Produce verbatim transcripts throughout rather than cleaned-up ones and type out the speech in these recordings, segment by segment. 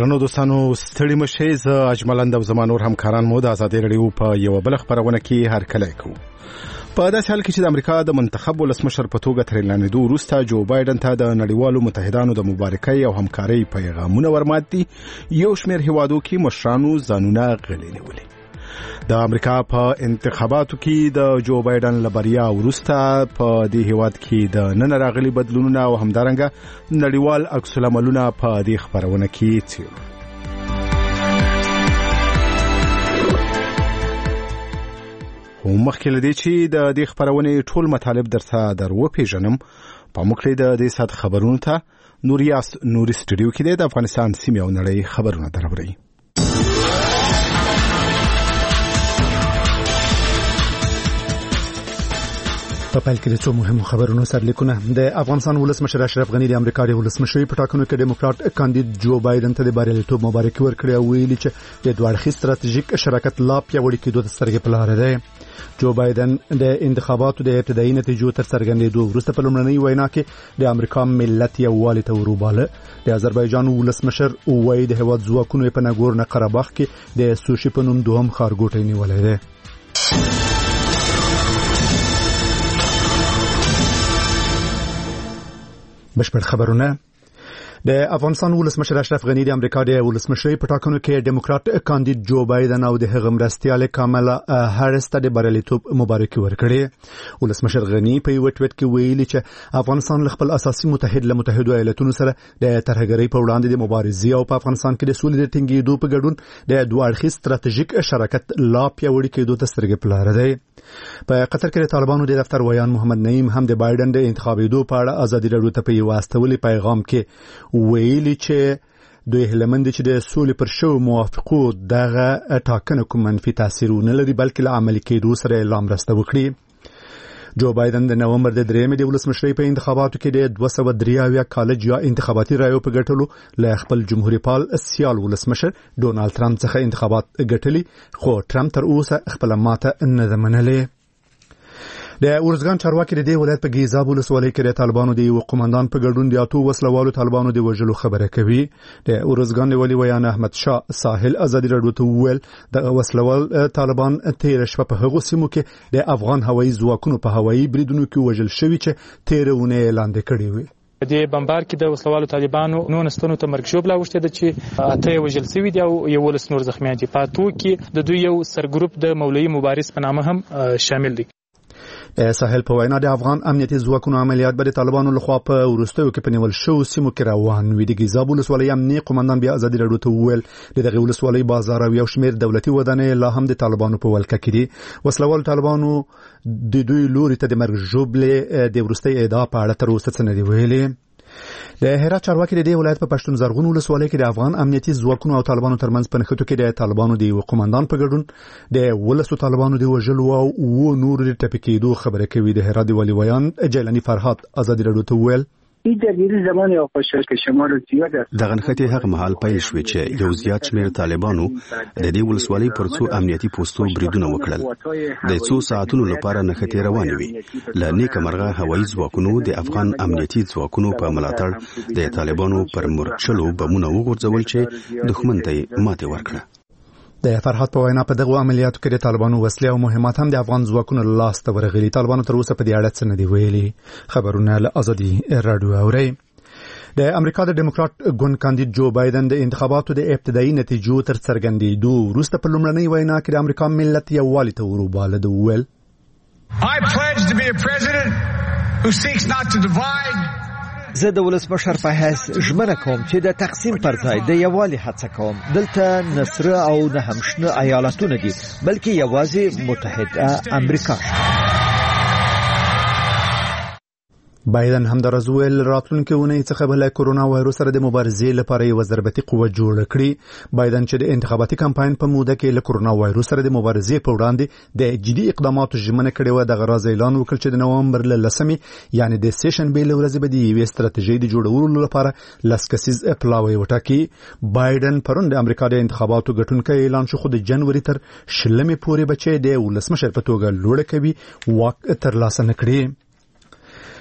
درنو دوستانو ستړي مشه ز اجملند او زمانور همکاران مو د ازادي رادیو په یو بل خبرونه کې هر کله کو په داسې حال کې چې د امریکا د منتخب ولسمشر په توګه تر اعلانېدو وروسته جو بایدن ته د نړیوالو متحدانو د مبارکۍ او همکارۍ پیغامونه ورماتي یو شمېر هیوادو کې مشرانو ځانونه غلي نیولي د امریکا په انتخاباتو کې د جو بایدن لبریا وروسته په دې هیواد کې د نن راغلي بدلونونه او همدارنګه نړیوال عکس العملونه په دې خبرونه کې څیړو. مخکې لدې چې د دې خبرونې ټول مطالب درته در وپېژنم په موږ د دې سات خبرونو ته نوریاس نوري سټوډیو کې د افغانستان سیمې او نړۍ خبرونه دروري. په پیل کې د څو مهمو خبرونو سرلیکونه. د افغانستان ولسمشر اشرف غنی د امریکا د ولسمشرۍ په ټاکنو کې ډیموکرات کاندید جو بایدن ته د بریالیتوب مبارکي ورکړه او ویلي چې د دوه اړخیز ستراتیژیک شراکت لا پیاوړی کېدو ته سترګې په لاره ده. جو بایدن د انتخاباتو د ابتدایي نتیجو تر څرګندېدو وروسته په لومړنۍ وینا کې د امریکا ملت یووالي ته وروباله. د آذربایجان ولسمشر وایي د هېواد ځواکونو په ناګورنو قرهباخ کې د سوشي په نوم دوهم ښارګوټی نیولی دی. بشپړ خبرونه. د افغانستان ولسمشر اشرف غنی د امریکا د ولسمشرۍ په ټاکنو کې ډیموکرات کاندید جو بایدن او د هغه مرستیال کاملا هاریس ته د بریالیتوب مبارکي ورکړه. ولسمشر غنی په یو ټویټ کې ویلي چې افغانستان خپل اساسي متحد له متحده ایالاتونو سره د ترهګرۍ په وړاندې د مبارزې او په افغانستان کې د سولې د ټینګېدو په ګډون د دوه اړخیز ستراتیژیک شراکت لا پیاوړی کېدو ته سترګې په لاره دی. په قطر کې د طالبانو د دفتر ویان محمد نعیم هم د بایدن د انتخابېدو په اړه ازادي راډیو ته په یو واستولي پیغام کې ویلي چې دوی هلمند چې د سولې پر شو موافقو دغه ټاکنه کوم منفي تاثیر نه لري بلکې له عملي کېدو سره اعلان مرسته وکړي. جو بایدن د نومبر د درېمې د ولسمشرۍ په انتخاباتو کې د دوه سوه درې اویا کالج یا انتخاباتي رایو په ګټلو له خپل جمهوریت پال سیال ولسمشر ډونالد ټرمپ څخه انتخابات ګټلي خو ټرمپ تر اوسه خپل ماته نه ده منلې. د ارزګان چارواکي د دې ولایت په ګیزاب ولسوالۍ کې د طالبانو د یو قومندان په ګډون د اتو وسلوالو طالبانو د وژلو خبره کوي. د ارزګان د ولي ویان احمد شاه ساحل ازادي راډیو ته وویل د وسلوال طالبان تیر شپه په هغو سیمو کې د افغان هوایي ځواکونو په هوایي بریدونو کې وژل شوي چې تیرونه لاندې کړي وي. د بمبار کې د وسلوالو طالبانو نو نستونو ته مرګ شوب لا وشته د چې اته وژل شوی دی او یو ولس نور زخمیان دي. پاتو کې د دوی یو سرګروپ د مولوی مبارز په نامه هم شامل دي. ساحل په وینا د افغان امنیتي ځواکونو عملیات به د طالبانو لخوا په وروستیو کې په نیول شو سیمو کې روان وي. د ګیزاب ولسوالۍ امنیتي قومندان بیا ازادي راډیو ته وویل د دغه ولسوالۍ بازار او یو شمېر دولتي ودانۍ لا هم د طالبانو په ولکه کې دي. وسلوال طالبانو د دوی لوري ته د مرګ ژوبلې د وروستي اعدا په اړه تر اوسه څه نه دي ویلي. د هرات چارواکي د دې ولایت په پښتون زرغون ولسوالۍ کې د افغان امنیتي ځواکونو او طالبانو ترمنځ په نښتو کې د طالبانو د یو قومندان په ګډون د ولسو طالبانو د وژلو او و نور د ټپي کېدو خبره کوي. د هرات ولي ویان جیلانی فرهاد ازادي راډیو ته وویل این درگیری زمانی آغاز که شمال زیاد است. دغه نښتې هغه مهال پیل شوې چې یو زیات شمېر طالبانو د دې ولسوالۍ پر څو امنیتي پوسټو بریدونه وکړل. د څو ساعتونو لپاره نښتې روانې وې. له نیکه مرغه هوایي ځواکونو د افغان امنیتي ځواکونو په ملاتړ د طالبانو پر مرچلو بمونه وغورځول چې دښمن ته یې ماتې ورکړه. د فرحات په وینا په دغه عملیاتو کې د طالبانو وسلې او مهمات هم د افغان ځواکونو لاس ته ورغلي. طالبانو تر اوسه په دې اړه څه نه دي ویلي. خبرونه له ازادي راډیو اوري. د امریکا د ډیموکرات ګوند کاندید جو بایدن د انتخاباتو د ابتدایي نتیجو تر څرګندېدو وروسته په لومړنۍ وینا کې د امریکا ملت یووالي ته وروباله. د وویل I pledge to be a president who seeks not to divide. زه د ولسمشر په حیث ژمنه کوم چې د تقسیم پر ځای د یووالي هڅه کوم. دلته نه سره او نه هم شنه ایالتونه دي بلکې یوازې متحده امریکا. بایدن هم د رزویل راتلونکي اونۍ څخه بل کورونا وایروس سره د مبارزې لپاره یو ضربتي قوه جوړ کړي. بایدن چې د انتخاباتي کمپاین په موده کې له کورونا وایروس سره د مبارزې په وړاندې د جدي اقداماتو ژمنه کړې و. د غراز اعلان وکړ چې د نومبر له لسمې یعنی د سیشن بیل ورځې به د یوې ستراتیژۍ د جوړولو لپاره لس کسیز پلاوی وټاکي. بایدن پرون د امریکا د انتخاباتو ګټونکی اعلان شو خو د جنوري تر شلمې پورې بچي د ولسمشر په توګه لوړ کوي واک ترلاسه نکړي.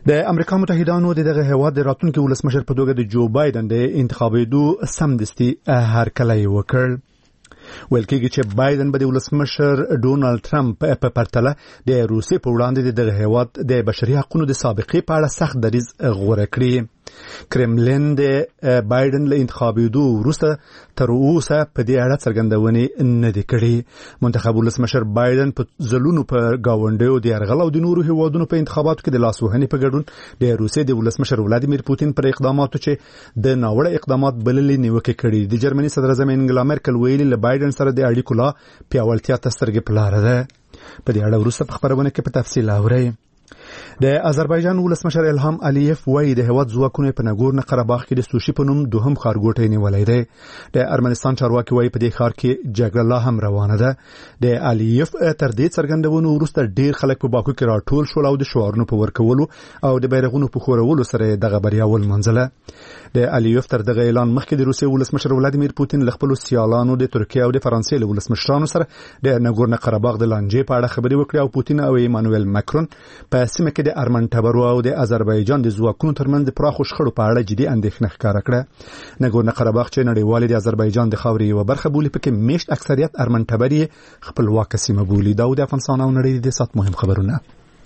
د امریکا متحدانو د دغه هیواد د راتلونکي ولسمشر په توګه د جو بایدن د انتخابېدو سمدستي هرکلی وکړ. ویل کېږي چې بایدن به د ولسمشر ډونالد ټرمپ په پرتله د روسیې په وړاندې د دغه هیواد د بشري حقوقو د سابقې په اړه سخت دریځ غوره کړي. کرملین د بایدن له انتخابېدو وروسته تر اوسه په دې اړه څرګندونې نه دي کړې. منتخب ولسمشر بایدن په ځلونو په گاونډیو د یرغل او د نورو هیوادونو په انتخاباتو کې د لاسوهنې په ګډون د روسیې د ولسمشر ولادیمیر پوتین پر اقداماتو چې د ناوړه اقدامات بللې نیوکې کړې. د جرمني صدر اعظم انګلا مرکل ویلي له بایدن سره د اړیکو لا پیاوړتیا ته سترګې په لاره ده. په دې اړه وروسته په خبرونه کې په تفصیل اورئ. د آذربایجان ولسمشر الهام الیف وایي د هیواد ځواکونو په نګورنه قرهباغ کې د سوشي په نوم دوهم ښارګوټی نیولی دی. د ارمنستان چارواکي وایي په دې ښار کې جګړه لا هم روانه ده. د الیف تر دې څرګندونو وروسته ډیر خلک په باکو کې راټول شول او د شعارونو په ورکولو او د بیرغونو په خورولو سره دغه بریا ولمنځله. د الیف تر دغه اعلان مخکې د روسیې ولسمشر ولادیمیر پوتین له خپلو سیالانو د ترکیه او د فرانسې له ولسمشرانو سره د نګورنه قرهباغ د لانجې په اړه خبرې وکړې او پوتین او ایمانوئل ماکرون په سیمه کې د ارمن ټبرو او د آذربایجان د ځواکونو ترمنځ د پراخو شخړو په اړه جدي اندېښنه ښکاره کړه. نګورنه قرهباغ چې نړیوالې د آذربایجان د خاورې یوه برخه بولي پکې میشت اکثریت ارمن ټبري خپلواکه سیمه بولي. دا د افغانستان او نړۍ د سات مهم خبرونه.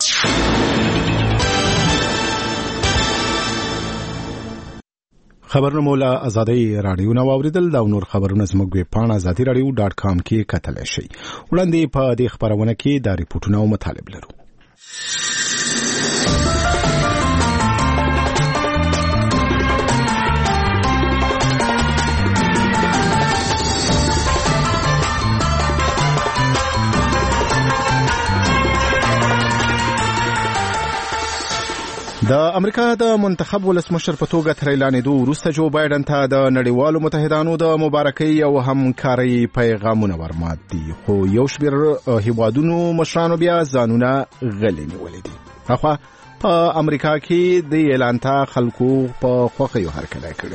خبرونه مولا ازادي رادیو نو اوریدل دا نور خبرونه زموږ په پاڼه ازادي رادیو ډاټ کام کې کتل شي. وړاندې په دې خبرونه کې د ریپورتونو او مطالب لرو. د امریکا د منتخب ولسمشر په توګه تر اعلانېدو وروسته جو بایدن ته د نړیوالو متحدانو د مبارکۍ او همکارۍ پیغامونه ورمات دي، خو یو شمېر هیوادونو مشرانو بیا ځانونه غلي نیولي دي. اخوا په امریکا کې د اعلان ته خلکو په خوښیو هرکلی کړی.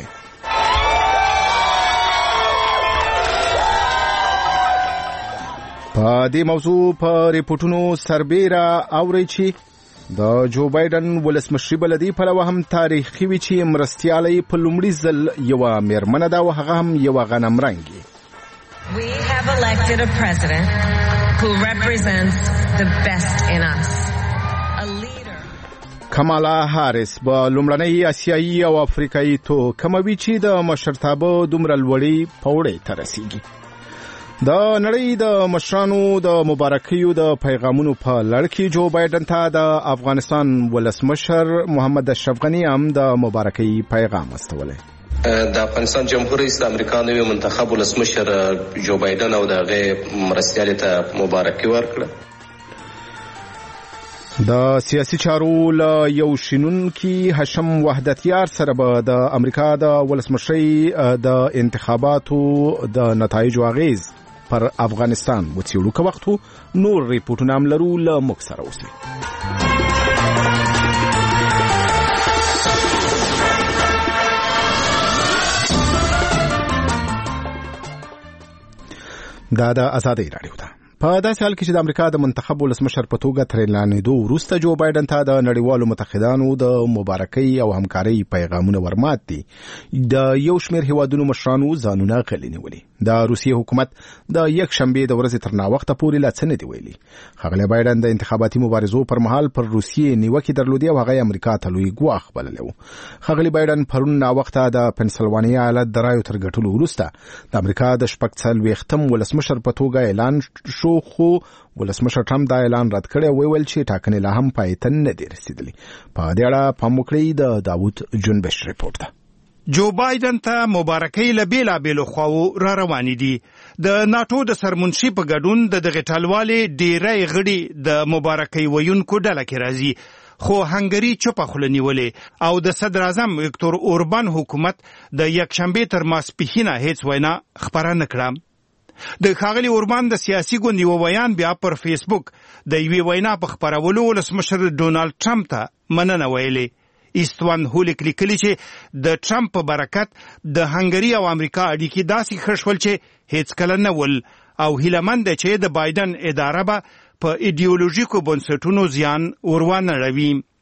په دې موضوع په ریپورتونو سربیره اورئ چې د جو بایدن ولسمشري بلدي پلوه هم تاریخي وي چې مرستیالی په لومړي ځل یوه میرمنه ده او هغه هم یوه غنم رنګي. We have elected a president who represents the best in us. A leader. کمالا هاریس به لومړنۍ آسیایي او افریقایي تو کموي چې د مشرتابه دومره لوړې پوړۍ ته رسیږي. د نړۍ د مشرانو د مبارکیو د پیغامونو په لړ کې جو بایدن ته د افغانستان ولسمشر محمد اشرف غني هم د مبارکۍ پیغام استولی. د افغانستان جمهور رئیس د امریکا نوی منتخب ولسمشر جو بایدن او دغه مرستیال ته مبارکي ورکړه. د سیاسي چارو له یو شینونکي هشم وحدتیار سره به د امریکا د ولسمشرۍ د انتخاباتو د نتایجو اغیز پر افغانستان وڅېړو که وخت نور ریپورټونه هم لرو. له موږ سره اوسئ. دا د ازادۍ راډیو ده. په داسې حال کې چې د امریکا د منتخب ولسمشر په توګه تر اعلانېدو وروسته جو بایدن ته د نړیوالو متحدانو د مبارکۍ او همکارۍ پیغامونه ورمات دي، د یو شمېر هیوادونو مشرانو ځانونه غلي نیولي. د روسیې حکومت د یک شنبې د ورځې تر ناوخته پورې لا څه نه دي ویلي. ښاغلی بایدن د انتخاباتي مبارزو پر مهال پر روسیې نیوکې درلودې او هغه یې امریکا ته لوی ګواښ بللی و. ښاغلی بایدن پرون ناوخته د پنسلوانیا ایالت د رایو تر ګټلو وروسته د امریکا د شپږ څلوېښتم ولسمشر په توګه اعلان شو، خو ولسمشر ټرمپ دا اعلان رد کړی او ویل چې ټاکنې لا هم پای ته نه دي رسېدلې. په دې اړه پام وکړئ. د داوود جنبش ریپورټ ده. جو بایدن ته مبارکۍ له بیلابیلو خواو را روانې دي. د ناټو د سرمنشي په ګډون د دغه ټلوالې ډیری غړي د مبارکۍ ویونکو ډله کې راځي، خو هنګري چوپه خوله نیولې او د صدر اعظم ویکتور اوربان حکومت د یکشنبې تر ماسپښینه هیڅ وینا خپره نه کړه. د ښاغلي اوربان د سیاسي ګوند یو بیان بیا پر فیسبوک د یوې وینا په خپرولو ولسمشر ډونالد ټرمپ ته مننه ویلې. ایستوان هولیک لیکلي چې د ټرمپ په برکت د هنګري او امریکا اړیکې داسې ښه شول چې هیڅ کله نه ول، او هیله مند ده چې د بایدن اداره به په ایډیولوژیکو بنسټونو زیان ور ونه رسوي.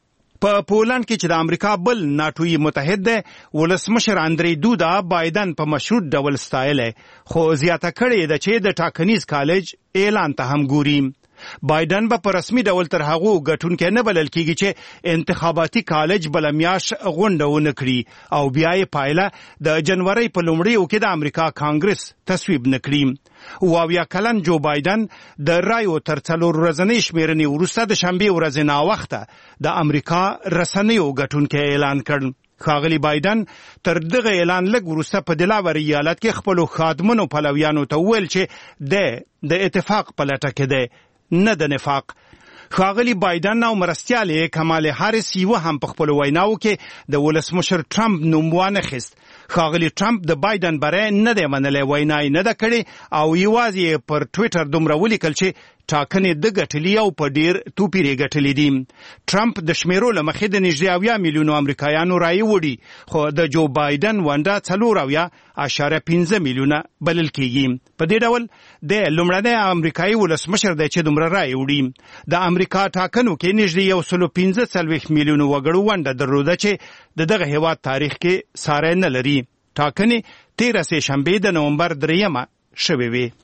په پولند کې چې د امریکا بل ناتوي متحد دی ولسمشر اندری دودا بایدن په مشروط ډول ستایلی خو زیاته کړې ده چې د ټاکنیز کالج اعلان ته هم ګوري. بایدن به په رسمي ډول تر هغو ګټونکی نه بلل کېږي چې انتخاباتي کالج بله میاشت غونډه ونه کړي او بیا یې پایله د جنورۍ په لومړیو کې د امریکا کانګرس تصویب نه کړي. واویا کلن جو بایدن د رایو تر څلور ورځنۍ شمېرنې وروسته د شنبې ورځې ناوخته د امریکا رسنیو ګټونکی اعلان کړ. ښاغلي بایدن تر دغه اعلان لږ وروسته په دلاور ایالت کې خپلو خادمانو پلویانو ته وویل چې دی د اتفاق په لټه کې دی نه د نفاق. ښاغلي بایدن او مرستیالې کمال هاریس یوه هم په خپلو ویناوو کې د ولسمشر ټرمپ نوم وانخیست. ښاغلي ټرمپ د بایدن بری نه دی منلی، وینا یې نه ده کړې او یوازې پر ټویټر دومره ولیکل چې ټاکنې د ګټلي او په ډیر توپیر یې ګټلي دي. ټرمپ د شمیرو له مخې د نږدې اویا میلیونو امریکایانو رایې وړي خو د جو بایدن ونډه څلور اویا اشاریه پنځه میلیونه بلل کېږي. په دې ډول د لومړنی امریکایي ولسمشر دی چې دومره رایې وړي. د امریکا ټاکنو کې نږدې یو سلو پنځه څلوېښت میلیونو وګړو ونډه درلوده چې د دغه هېواد تاریخ کې ساری نه لري. ټاکنې تېره سې شنبې د نومبر دریمه شوې وې.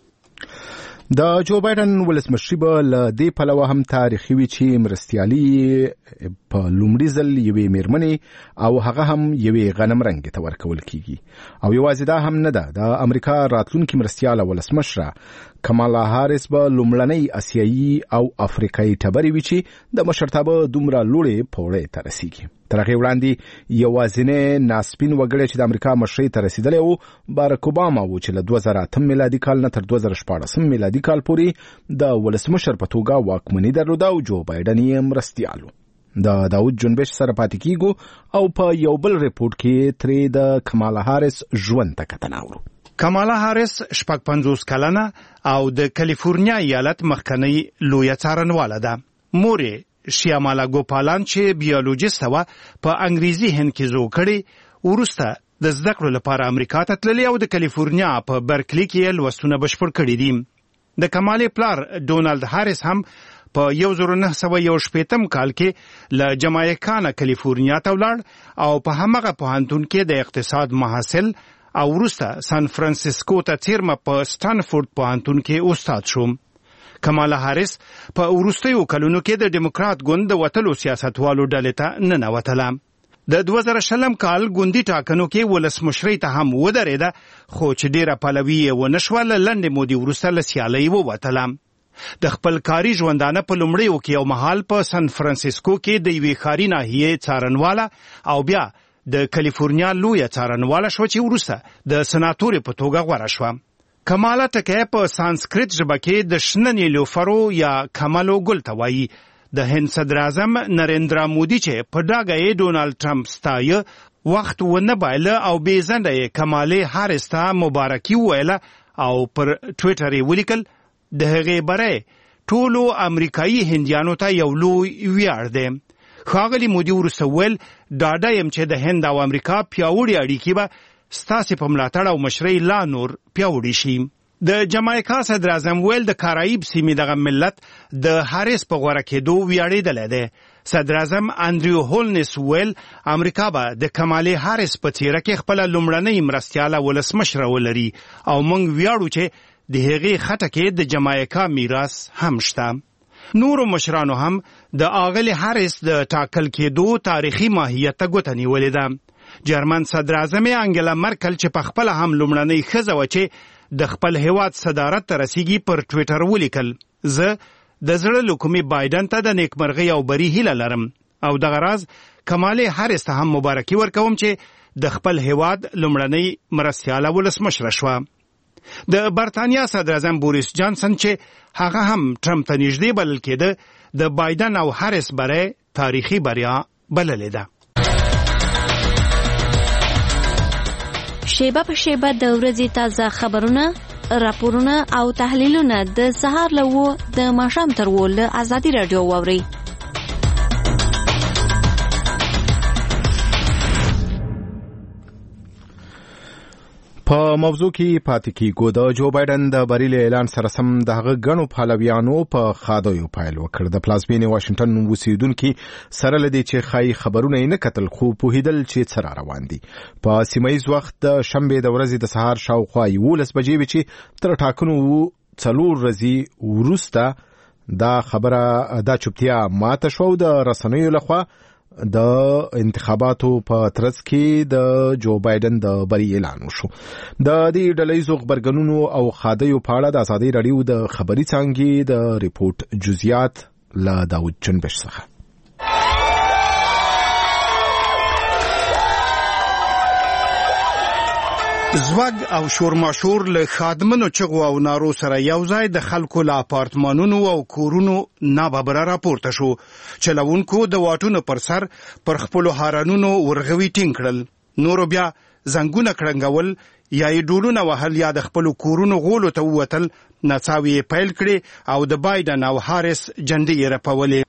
د جو بایدن ولسمشري به له دې پلوه هم تاریخي وي چې مرستیالي په لومړي ځل یوې میرمنې او هغه هم یوې غنم رنګې ته ورکول کیږي. او یوازې دا هم نه ده، د امریکا راتلونکي مرستیاله ولسمشره کمالا هاریس به لومړنۍ اسیایي او افریقایي ټبرې وي چې د مشرتابه دومره لوړې پوړۍ ته رسیږي. تر هغې وړاندې یوازینی ناسپین وګړی چې د امریکا مشرۍ ته رسېدلی و بارک اوباما و چې له دوه زره اتم میلادي کال نه تر دوه زره شپاړسم میلادي کال پورې د ولسمشر په توګه واکمني درلوده او جو بایدن یې مرستیال و. د داود جنبش سره پاتې کیږو او په یو بل ریپورت کې ترې د کمالا هاریس ژوند ته کتنه اورو. کمالا هاریس شپږ پنځوس کلنه او د کالیفورنیا ایالت مخکنۍ لویه څارنواله ده. مور یې شیامالا ګوپالان چې بیولوژیسته وه په انګریزي هند کې زوړ کړې، وروسته د زده کړو لپاره امریکا ته تللې او د کالیفورنیا په برکلي کې لوستونه بشپړ کړي دي. د کمالې پلار ډونالد هاریس هم په یو زر نه سوه یو شپېتم کال کې له جمایکا نه کالیفورنیا ته ولاړ او په همغه پوهنتون کې د اقتصاد محصل او وروسته سان فرانسیسکو ته څیرمه په سټانفورد پوهنتون کې استاد شو. کمالا هاریس په وروستیو کلونو کې د ډیموکرات ګوند د وتلو سیاستوالو ډلې ته ننوتله. د دوه زره شلم کال ګوندي ټاکنو کې ولسمشرۍ ته هم ودرېده خو چې ډیره پلوي یې ونه شوه، له لنډې مودې وروسته له سیالۍ ووتله. د خپل کاري ژوندانه په لومړیو کې یو مهال په سان فرانسیسکو کې د یوې ښاري ناحیې څارنواله او بیا د کالیفورنیا لویه څارنواله شوه چې وروسته د سناتورې په توګه غوره شوه. کمالا ټکی په سانسکریت ژبه کې د شنه نیلوفرو یا کملو ګل ته وایي. د هند صدر اعظم نریندرا مودي چې په ډاګه یې ډونالډ ټرمپ ستایه، وخت ونه بایله او بې ځنډه یې کمالې هاریس ته مبارکي وویله او پر ټویټر یې ولیکل د هغې بری ټولو امریکایي هندیانو ته یو لوی ویاړ دی. ښاغلي مودي وروسته وویل ډاډه یم چې د هند او امریکا پیاوړي اړیکې به ستاسې په ملاتړ او مشرۍ لا نور پیاوړي شي. د جمایکا صدر اعظم ویل د کارایب سیمې دغه ملت د هاریس په غوره کېدو ویاړېدلی دی. صدر اعظم انډریو هولنس ویل امریکا به د کمالې هاریس په څیره کې خپله لومړنۍ مرستیاله ولسمشره ولري او موږ ویاړو چې د هغې خټه کې د جمایکا میراث هم شته. نورو مشرانو هم د آغلې هاریس د ټاکل کېدو تاریخي ماهیت ته ګوته نیولې ده. جرمن صدر اعظم انګلا مرکل چې په خپله هم لومړنۍ ښځه وه چې د خپل هیواد صدارت ته رسیږي پر ټویټر ولیکل زه د زړه له کومې بایدن ته د نیکمرغۍ او بري هیله لرم او دغه راز کمالې هاریس ته هم مبارکي ورکوم چې د خپل هیواد لومړنۍ مرستیاله ولسمشره شوه. د برتانیا صدر اعظم بوریس جانسن چې هغه هم ټرمپ ته نږدې بلل کېده د بایدن او هاریس بری تاریخي بریا بللې ده. شیبه په شیبه د ورځې تازه خبرونه، راپورونه او تحلیلونه د سهار له اوه د ماښام تر اوه له ازادي راډیو واورئ. په موضوع کې پاتې کیږو. د جو بایدن د بریل اعلان سره سم دغه غنو پهلویانو په خادیو پایل وکړ. د پلازمینې واشنگټن اوسیدونکو سره لدی چې خای خبرونه نه کتل خو په هیدل چې سره روان دي. په سیمایي وخت د شنبه د ورځې د سهار شاوخوا یولس بجې چې تر ټاکنو څلور ورځې وروسته دا خبره دا چوپتیا ماته شو د رسنیو لخوا د انتخاباتو په ترڅ کې د جو بایدن د بری اعلان وشو. د دې ډلهیزو خبرګونونو او خادیو په اړه د ازادي رادیو د خبري څانګې د ریپورت جزئیات له داود جنبش څخه. زوګ او شورماشور له خادمانو چغو او نارو سره یو ځای د خلکو له اپارتمانونو او کورونو ناببره راپورته شو. چلوونکو د واټونو پر سر پر خپل هارانونو ورغوي ټینګ کړل. نور بیا زنګونه کړنګول یا یې ډولونه وهل یا د خپل کورونو غولو ته ووتل. نڅاوي پیل کړي او د بایدن او هاریس جنډې رپولې.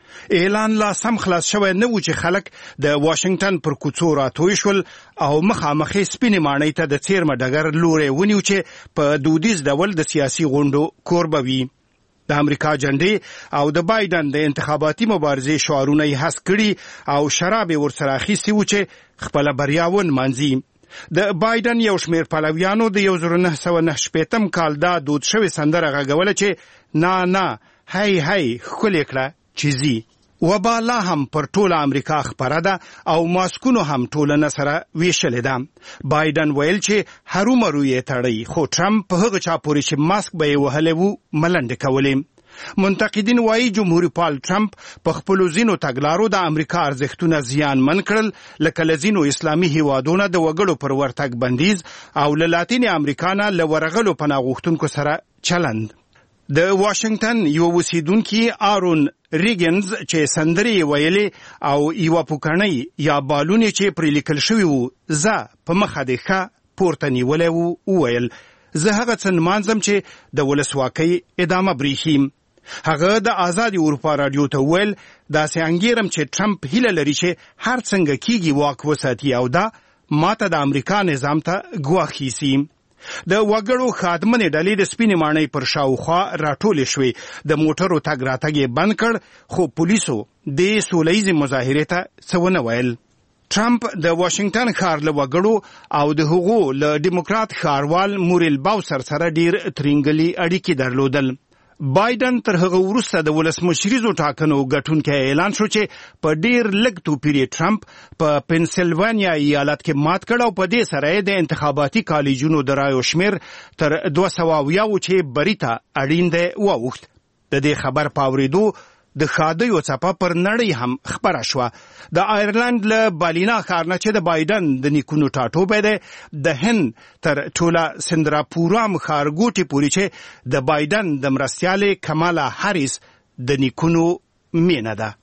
اعلان لا سم خلاص شوی نه و چې خلک د واشنگټن پر کوڅو راتوی شول او مخامخې سپینې ماڼۍ ته د څیرمه ډګر لوري ونیو چې په دودیز ډول د سیاسي غونډو کوربوي. د امریکا جنډې او د بایدن د انتخاباتي مبارزې شعارونه یې حس کړي او شراب ورسره اخیستي و چې خپل بریا ونمانځي. د بایدن یو شمېر پلویانو د یو زر نه سوه نه شپېتم کال دا دود شوې سندره غږوله چې نه نه هی هی ښکلې کړه چې ځي. وبا لا هم پر ټوله امریکا خپره ده او ماسکونو هم ټولنه سره ویشلې ده. بایدن ویل چې هرومرو یې تړي خو ټرمپ په هغه چا پورې چې ماسک به یې وهلی و ملنډې کولې. منتقدین وایي جمهوریت پال ټرمپ په خپلو ځینو تګلارو د امریکا ارزښتونه زیانمن کړل لکه له ځینو اسلامي هیوادونو د وګړو پر ورتګ بندیز او له لاتینې امریکا نه له ورغلو پناه غوښتونکو سره چلند. د واشنگټن یو اوسیدونکي آرون ریګنز چې سندرې ویلې او یو پوکړنۍ یا بالونې چې پرې لیکل شوی وو زه په مخه دې ښه پورته نیولی وو وویل زه هغه څه نمانځم چې د ولسواکۍ ادامه برېښي. هغه د آزادي اروپا رادیو ته وویل داسې انګیرم چې ټرمپ هیله لري چې هر څنګه کیږي واک وساتي او دا ماته د امریکا نظام ته ګواښ ایسي. د وګړو خادمانې ډلې د سپینې ماڼۍ پر شاوخوا راټولې شوې. د موټرو تګ راتګ یې بند کړ خو پولیسو د سوله ییزې مظاهرې ته څه ونه ویل. ټرمپ د واشنگټن ښار له وګړو او د هغو له ډیموکرات ښاروال موریل باوسر سره ډیر ترینګلي اړیکې درلودل. بایدن تر هغه وروسته د ولسمشریزو ټاکنو ګټونکی اعلان شو چې په ډیر لږ توپیر ټرمپ په پنسلوانیا ایالت کې مات کړ او په دې سره د انتخاباتي کالجونو د رایو شمیر تر دوه سوه اویاو چې بري ته اړین دی واوښت. د دې خبر په اورېدو د خادیو څپه پر نړۍ هم خپره شوه. د آیرلند له بالینا ښار نه چې د بایدن د نیکونو ټاټوبی دی د هند تر ټوله سندراپورام ښارګوټې پورې چې د بایدن د مرستیالې کمالا هاریس د نیکونو مینه ده.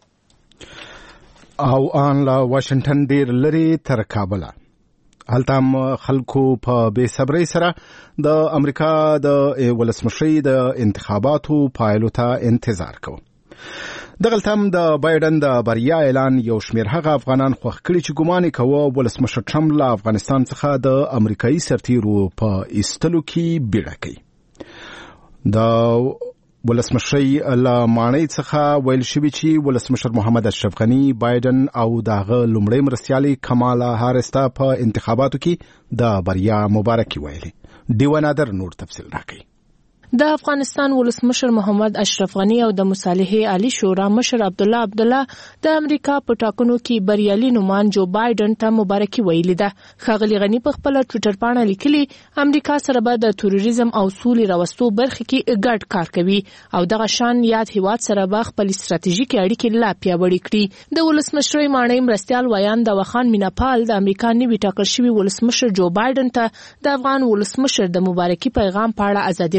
او آن له واشنگټن ډیر لري تر کابله هلته هم خلکو په بې صبرۍ سره د امریکا د ولسمشرۍ د انتخاباتو پایلو ته انتظار کوي. دغلته هم د بایدن د بریا اعلان یو شمېر هغه افغانان خوښ کړي چې ګمان یې کوه ولسمشر ټرمپ له افغانستان څخه د امریکایي سرتیرو په ایستلو کې بیړه کوي. د ولسمشرۍ له ماڼۍ څخه ویل شوي چې ولسمشر محمد اشرف غني بایدن او د هغه لومړۍ مرستیالې کمالا هاریس ته په انتخاباتو کې د بریا مبارکي ویلې. ډیوه نادر نور تفصیل راکوي. د افغانستان ولسمشر محمد اشرف غني او د مصالحې عالی شورا مشر عبدالله عبدالله د امریکا په ټاکنو کې بریالي نومان جو بایدن ته مبارکي ویلې ده. ښاغلي غني په خپل ټویټر باندې لیکلي امریکا سره به د تروریزم او سولې راوستو برخه کې ګډ کار کوي او دغه شان یاد هیواد سره به خپل ستراتیژیکي اړیکې لا پیاوړې کړي. د ولسمشرۍ ماڼۍ مرستیال ویان د وخان میناپال د امریکا نوي ټاکل شوی ولسمشر جو بایدن ته د افغان ولسمشر د مبارکي پیغام په اړه ازادي رادیو ته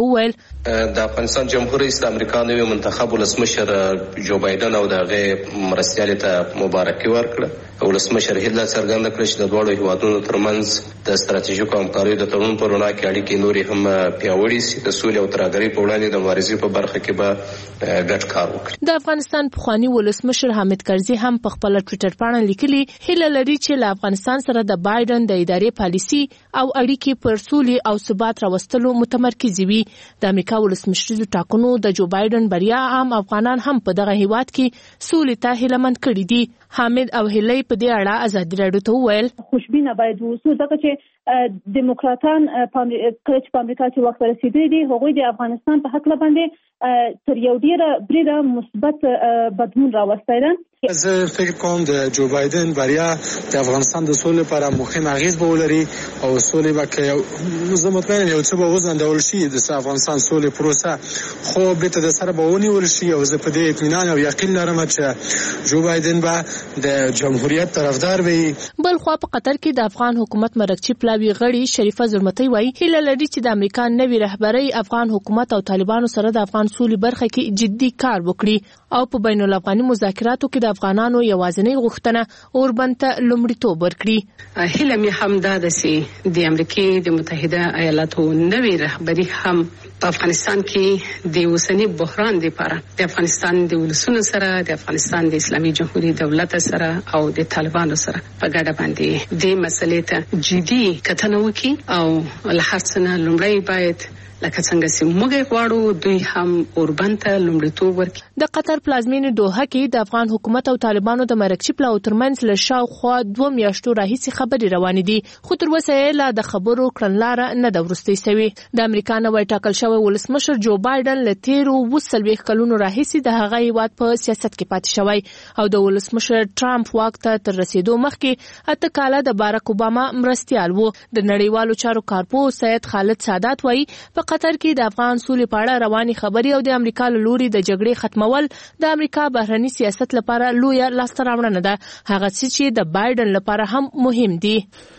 ته وویل د افغانستان جمهور رئیس د امریکا نوی منتخب ولسمشر جو بایدن او د هغې مرستیالې ته مبارکي ورکړه. ولسمشر هیله څرګنده کړه چې د دواړو هیوادونو ترمنځ د ستراتیژیکو همکاریو د تړون په رڼا کې اړیکې نورې هم پیاوړې سي. د سولې او ترهګرۍ په وړاندې د مبارزې په برخه کې به ګډ کار وکړي. د افغانستان پخوانی ولسمشر حامد کرزي هم په خپل ټوئیټر باندې لیکلي هیله لري چې له افغانستان سره د بایدن د ادارې پالیسي او اړیکې پر سولې او ثبات راوستلو متمرکز وي. د امریکا ولسمشریزو ټاکنو د جو بایدن بریا عام افغانان هم په دغه هیواد کې سولې ته هیلهمند کړي دي. حامد او هیلې په دې اړه ازادي راډیو ته وویل خوشبینه باید ووسو ځکه چې دیموکراتان کله چې په امریکا کې وخت رسیدلی دي هغوی د افغانستان په حق باندې تر یو ډیره بریده مثبت بدلون راوستی ده. زه فکر کوم د جو بایدن بریا د افغانستان د سولې لپاره مهم اغیز به ولري او سولې به که زه مطمئن یم چې به وځنډول شي د افغانستان سولې پروسه خو بیرته د سره به ونیول شي او زه په دې اطمینان او یقین لرم چې جو بایدن به د جمهوریت طرفدار وي. بل خو په قطر کې د افغان حکومت مرکچی پلاوی غړي شریفه زرمتي وایي هیله لري چې د امریکا نوي رهبري افغان حکومت او طالبانو سره د افغان سولې برخه کې جدي کار وکړي او په بین الافغاني مذاکراتو کې د افغانانو یوازینی غوښتنه اوربند ته لومړیتوب ورکړي. هیله مې هم دا ده چې د امریکا د متحده ایالاتو نوي رهبري هم په افغانستان کې د اوسنی بحران لپاره د افغانستان د ولسونو سره د افغانستان د اسلامي جمهوریت دولت سره او د طالبانو سره په ګډه باندې د مسلې ته جدي کتنه وکړي او له هر څه نه لومړی باید لکه څنګه چې موږ غواړو دوی هم اوربند ته لومړیتوب ورکړي. د قطر پلازمینې دوحه کې د افغان حکومت او طالبانو د مرکچی پلاو ترمنځ له شاوخوا دوه میاشتو راهیسې خبرې روانې دي خو تر اوسه یې لا د خبرو کړنلاره نه ده وروستۍ سوې. د امریکا نوی ټاکل شوی ولسمشر جو بایدن له تیرو اووه څلوېښت کلونو راهیسې د هغه هیواد په سیاست کې پاتې شوی او د ولسمشر ټرمپ واک ته تر رسیدو مخکې اته کاله د بارک اوباما مرستیال و. د نړیوالو چارو کارپو سید خالد سادات وایي په قطر کې د افغان سولې په اړه رواني خبرې او د امریکا له لوري د جګړې ختمول د امریکا بهرني سیاست لپاره لویه لاسته راوړنه ده هغه څه چې د بایدن لپاره هم مهم دي.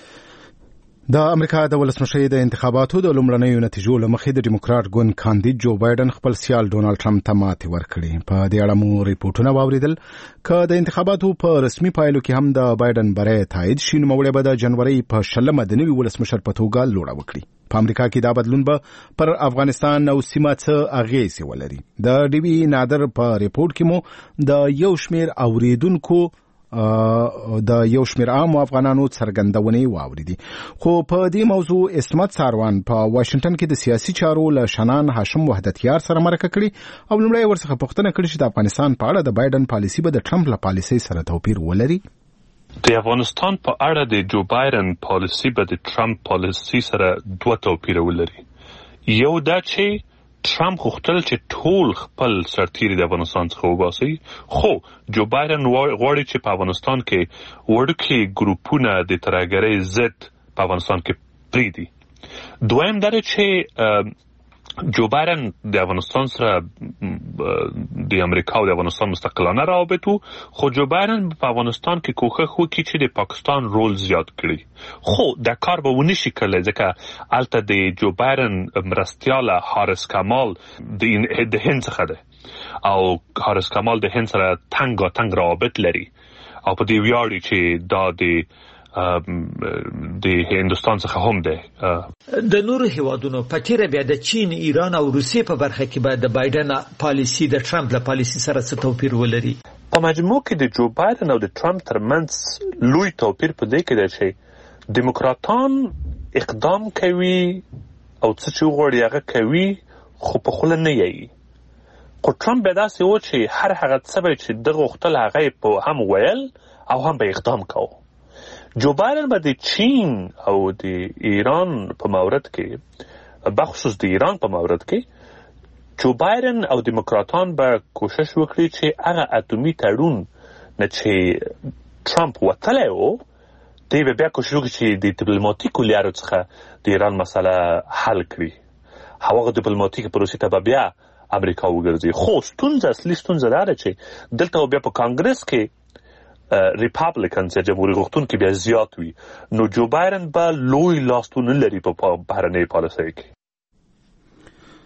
د امریکا د ولسمشرۍ د انتخاباتو د لومړنیو نتیجو له مخې د ډیموکراټ ګوند کاندید جو بایدن خپل سیال ډونالد ټرمپ ته ماتې ورکړې. په دې اړه مو ریپورتونه واوریدل چې د انتخاباتو په رسمي پایلو کې هم د بایدن بری تایید شي نو مولې به د جنوري په شلمه د نوي ولسمشر په توګه لوړه وکړي. په امریکا کې دا بدلون به پر افغانستان او سیمه څه اغیز ولري. د ډي وي نادر په ریپورت کې مو د یو شمیر اوریدونکو د یو شمیر عام افغانانو څرګندونې واوریدي. خو په دې موضوع اسمت ساروان په واشنگټن کې د سیاسي چارو له شنان هاشم وحدتیار سره مرکه کړي او لومړی ورڅخه پوښتنه کړې چې د افغانستان په اړه د بایدن پالیسي به د ټرمپ له پالیسي سره توپیر ولري. د افغانستان په اړه د جو بایدن پالیسي به د ټرمپ پالیسي سره دوه توپیر ولري. یو دا چې ټرمپ غوښتل چې ټول خپل سرتیري د افغانستان څخه وباسي خو جو بایدن غواړي چې په افغانستان کې وړوکي ګروپونه د ترهګرۍ ضد په افغانستان کې پریږدي. دویم دا چې جو بایدن د افغانستان سره د امریکا او د افغانستان مستقلانه روابط خو جو بایدن په افغانستان کې کوښښ وکړي چې د پاکستان رول زیات کړي خو دا کار به ونه شي کړلی ځکه هلته د جو بایدن مرستیاله هارس کمال د هند څخه ده او هارس کمال د هند سره تنګ روابط لري او په دې ویاړي چې دا د د هندستان څخه هم ده. د نورو هیوادونو په تیره بیا د چین، ایران او روسیې په برخه کې به د بایدن پالیسي د ټرمپ له پالیسي سره څه توپیر ولري؟ په مجموع کې د جو بایدن او د ټرمپ ترمنځ لوی توپیر په دې کې دی چې دیموکراتان اقدام کوي او څه چې وغواړي هغه کوي خو په خوله نه یایي. خو ټرمپ بیا داسې و چې هر هغه څه به چې ده غوښتل هغه یې په هم ویل او هم به اقدام کوو. جو بایدن به د چین او د ایران په مورد کې بخصوص د ایران په مورد کې جو بایدن او دیموکراتان به کوشش وکړي چې هغه اتومي تړون نه چې ټرمپ وتلی و دی به بیا کوشش وکړي چې د ډیپلوماتیکو لارو څخه د ایران مسله حل کړي. هغه ډیپلوماتیک پروسې ته به بیا امریکا وګرځي. خو ستونزه اصلي ستونزه دا ده چې دلته بیا په کانګرس کې ریپابلیکنز یا جمهوری غوښتونکي بیا زیات وي نو جو بایدن به لوی لاستون لري په بهرنۍ پالیسۍ کې.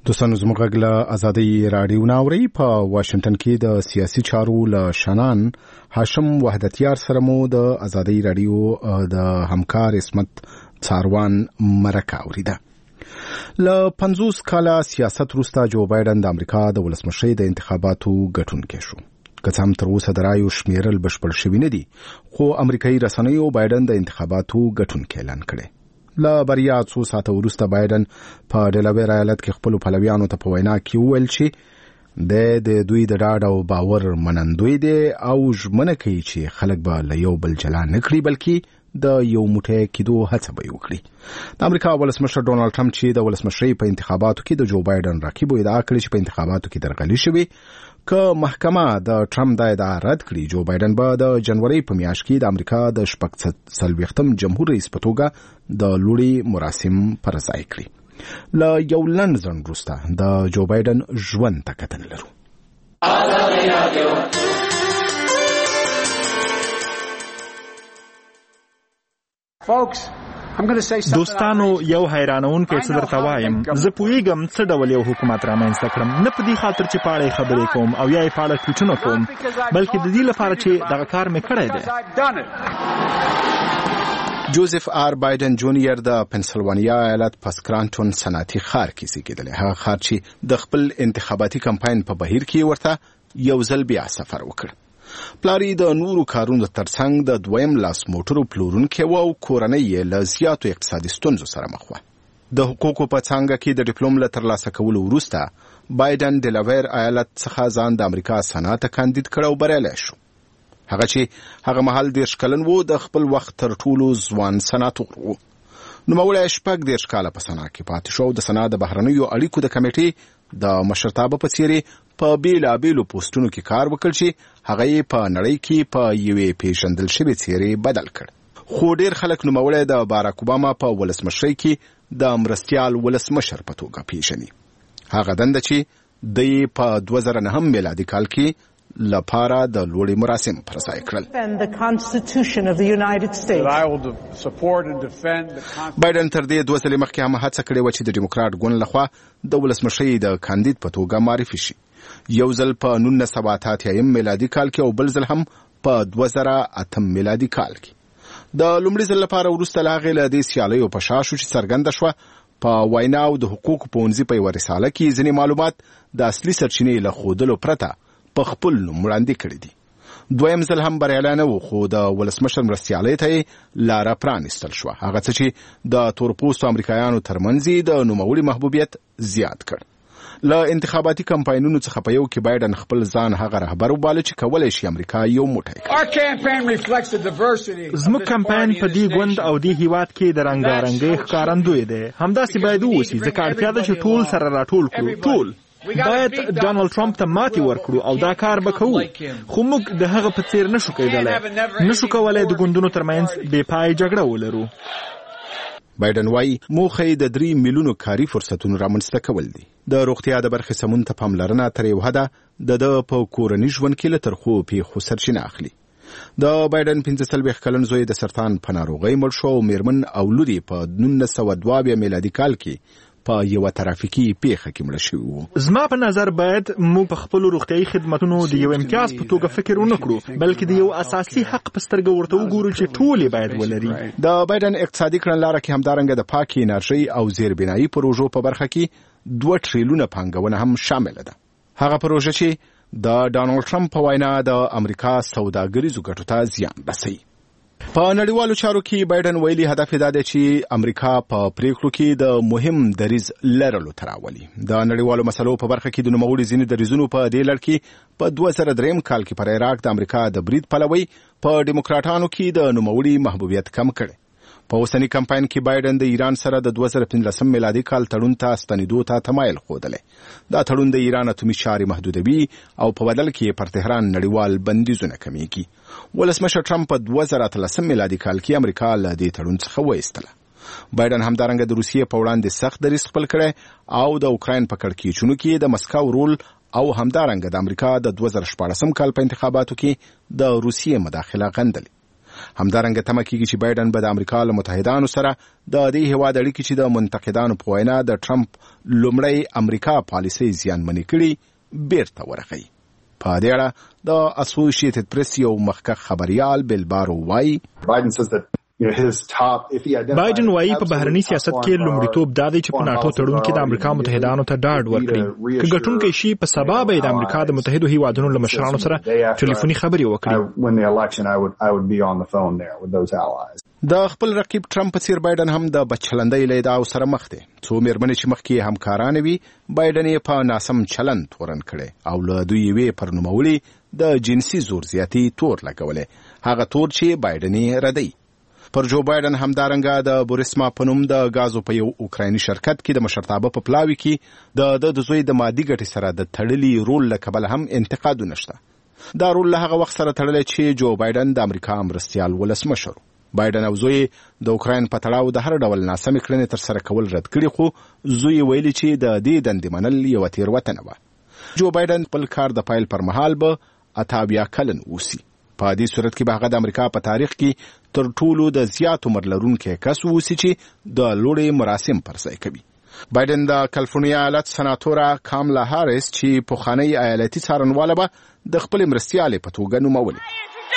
تاسو زموږ له ازادي رادیو ناوړي په واشنگټن کې د سیاسي چارو له شنان هاشم وحدتیار سره مو د ازادي رادیو د همکار اسمت څاروان مرکه اوریده. له پنځوس کاله سیاست وروسته جو بایدن د امریکا د ولسمشرۍ د انتخاباتو ګټونکی شو. که څه هم تر اوسه د رایو شمیرل بشپړ شوي نه دي، خو امریکایي رسنیو بایدن د انتخاباتو ګټونکی اعلان کړی. له بریا څو ساعته وروسته بایدن په ډیلاویر ایالت کې خپلو پلویانو ته په وینا کې وویل چې د دوی د ډاډ او باور منندوی دی او ژمنه کوي چې خلک به له یو بل جلا نه کړي بلکې د یو موټی کېدو هڅه به وکړي. د امریکا ولسمشر ډونالد ټرمپ چې د ولسمشرۍ په انتخاباتو کې د جو بایدن رقیب ادعا کړې چې په انتخاباتو کې درغلي شوې، که محکمه د ټرمپ دا ادعا رد کړي، جو بایدن به د جنوري په میاشت کې د امریکا د شپږ څلوېښتم جمهور رئیس په توګه د لوړې مراسم پر ځای کړي. له یو لنډ ځنډ وروسته د جو بایدن ژوند ته کتنه لرو. دوستانو، یو حیرانونکی څه درته وایم. زه پوهیږم څه ډول یو حکومت رامنځته کړم، نه په دې خاطر چې په اړه یې خبرې کوم او یا یې په اړه ټویټونه کوم، بلکې د دې لپاره چې دغه کار مې کړی دی. جوزف آر بایدن جونیئر د پنسلوانیا ایالت په سکرانټون صنعتي ښار کې زیږېدلی، هغه ښار چې د خپل انتخاباتي کمپاین په بهیر کې ورته یو ځل بیا سفر وکړ. پلار یې د نورو کارونو ترڅنګ د دویم لاس موټرو پلورونکی و او کورنۍ یې له زیاتو اقتصادي ستونزو سره مخ وه. د حقوقو په څانګه کې د ډیپلوم له ترلاسه کولو وروسته بایدن ډیلاویر ایالت څخه ځان د امریکا سنات ته کاندید کړ او بریالی شو. هغه چې هغه مهال دېرش کلن و، د خپل وخت تر ټولو ځوان سناتور و. نوموړی شپږ دېرش کاله په سنا کې پاتې شو او د سنا د بهرنیو اړیکو د کمیټې د مشرتابه په څېر په بیلابیلو پوسټونو کې کار وکړ چې هغه یې په نړۍ کې په یوې پیژندل شوې څېرې بدل کړ. خو ډېر خلک نوموړی د باراک اوباما په ولسمشرۍ کې د مرستیال ولسمشر په توګه پیژني. هغه دنده چې د یې په دوه زره نهم میلادي کال کې لپاره د لوړې مراسم پر ځای کړل. بایدن تر دې دوه ځلې مخکې هم هڅه کړې وه چې د ډیموکراټ ګوند لخوا د ولسمشرۍ د کاندید په توګه معرفي شي. یو ځل په نولس سوه اته اتیا میلادي کال کې او بل ځل هم په دوه زره اتم میلادي کال کې. د لومړي ځل لپاره وروسته له هغې له دې سیالیو په شا شو چې څرګنده شوه په ویناو د حقوقو پوهنځي په یوه رساله کې ځینې معلومات د اصلي سرچینې له ښودلو پرته په خپل نوم وړاندې کړي دي. دویم ځل هم بریالی نه و، خو د ولسمشر مرستیالۍ ته یې لاره پرانیستل شوه، هغه څه چې د تورپوستو امریکایانو ترمنځ یې د نوموړي محبوبیت زیات کړ. له انتخاباتي کمپاینونو څخه په یو کې بایدن خپل ځان هغه رهبر وباله چې کولی شي امریکا یو موټی کړي. زموږ کمپاین په دې ګوند او دې هیواد کې د رنګارنګۍ ښکارندوی دی. همداسې باید ووسي، ځکه اړتیا ده چې ټول سره راټول کړو. ټول باید ډونالد ټرمپ ته ماتې ورکړو او دا کار به کوو، خو موږ د هغه په څیر نشو کېدلی نشو کولی د ګوندونو ترمنځ بې پای جګړه ولرو. بایدن وایي موخه یې د درې میلیونو کاري فرصتونو رامنځته کول دي. د روغتیا د برخې سمون ته پاملرنه تر یو حده د ده په کورني ژوند کې له ترخو پیښو سرچینه اخلي. د بایدن پنځه څلوېښت کلن زوی د سرطان په ناروغۍ مړ شو او میرمن او لور یې په نولس سوه دوه اویا میلادي کال کې په یوه ترافیکي پیښه کې مړه شوي وو. زما په نظر باید موږ په خپلو روغتیایي خدمتونو د یو امتیاز په توګه فکر ونه کړو، بلکې د یو اساسي حق په سترګه ورته وګورو چې ټول یې باید ولري. د بایدن اقتصادي کړنلاره کې همدارنګه د پاکې انرژۍ او زیربنایي پروژو په برخه کې دوه تریلیونه پانګونه هم شامله ده. هغه پروژه چې د ډونالد ټرمپ په وینا د امریکا سوداګریزو ګټو ته زیان رسوي. په نړیوالو چارو کې بایدن ویلي هدف دا دی چې امریکا په پریکړو کې د مهم دریځ لرلو ته راولي. د نړیوالو مسلو په برخه کې د نوموړي ځینې دریځونو په دې لړ کې په دوه زره دریم کال کې پر عراق د امریکا د برید پلوي په ډیموکراټانو کې د نوموړي محبوبیت کم کړي. په اوسنی کمپاین کې بایدن د ایران سره د دوه زره پنځلسم میلادي کال تړون ته ستنېدو ته تمایل ښودلی. دا تړون د ایران اتومي چارې محدودوي او په بدل کې پر تهران نړیوال بندیزونه کمیږي. ولسمشر ټرمپ په دوه زره اتلسم میلادي کال کې امریکا له دې تړون څخه وایستله. بایدن همدارنګه د روسیې په وړاندې سخت دریځ خپل کړی او د اوکراین په کړکېچونو کې د مسکو رول او همدارنګه د امریکا د دوه زره شپاړسم کال په انتخاباتو کې د روسیې مداخله غندلې. همدارنګه تمه کیږي چې بایدن به د امریکا له متحدانو سره د دې هیواد اړیکې چې د منتقدانو په وینا د ټرمپ لومړی امریکا پالیسي زیانمنې کړي بیرته ورغی. په دې اړه د اسوسییټډ پریس یو مخکښ خبريال بلبارو وایي بایدن وایي په بهرني سیاست کې لومړیتوب دا دی چې په ناتو تړون کې د امریکا متحدانو ته ډاډ ورکړي. که ګټونکی شي په سبا به د امریکا د متحدو هیوادونو له مشرانو سره ټلیفوني خبرې وکړي. د خپل رقیب ټرمپ په څیر بایدن هم د بچلندۍ له ادعاو سره مخ دی. څو مېرمنې چې مخکې همکارانې وي بایدن یې په ناسم چلند تورن کړي او له دوی یې پر نوموړي د جنسي زور زیاتی تور لګولې، هغه تور چې بایدن یې ردی. پر جو بایدن همدارنګه د بوریسما په نوم د غازو په یو اوکرایني شرکت کې د مشرتابه په پلاوي کې د د زوی د مادي ګټې سره د تړلي رول له کبله هم انتقادونه شته. دا رول له هغه وخت سره تړلی چې جو بایدن د امریکا مرستیال ولسمشر. بایدن او زوی د اوکراین په تړاو د هر ډول ناسمې کړنې تر سره کول رد کړي، خو زوی ویلي چې د دې دندې منل یوه تېروتنه وه. جو بایدن خپل کار د پیل پر مهال به اتاویا کلن اوسي. په دې صورت کې به هغه د امریکا په تاریخ کې تر ټولو د زیات عمر لرونکي کس اوسي چې د لوړې مراسم پرځای کوي. بایدن د کالیفورنیا ایالت سناتوره کاملا هاریس چې پخوانۍ ایالتي څارنواله به د خپل مرستیالې په توګه نومولې.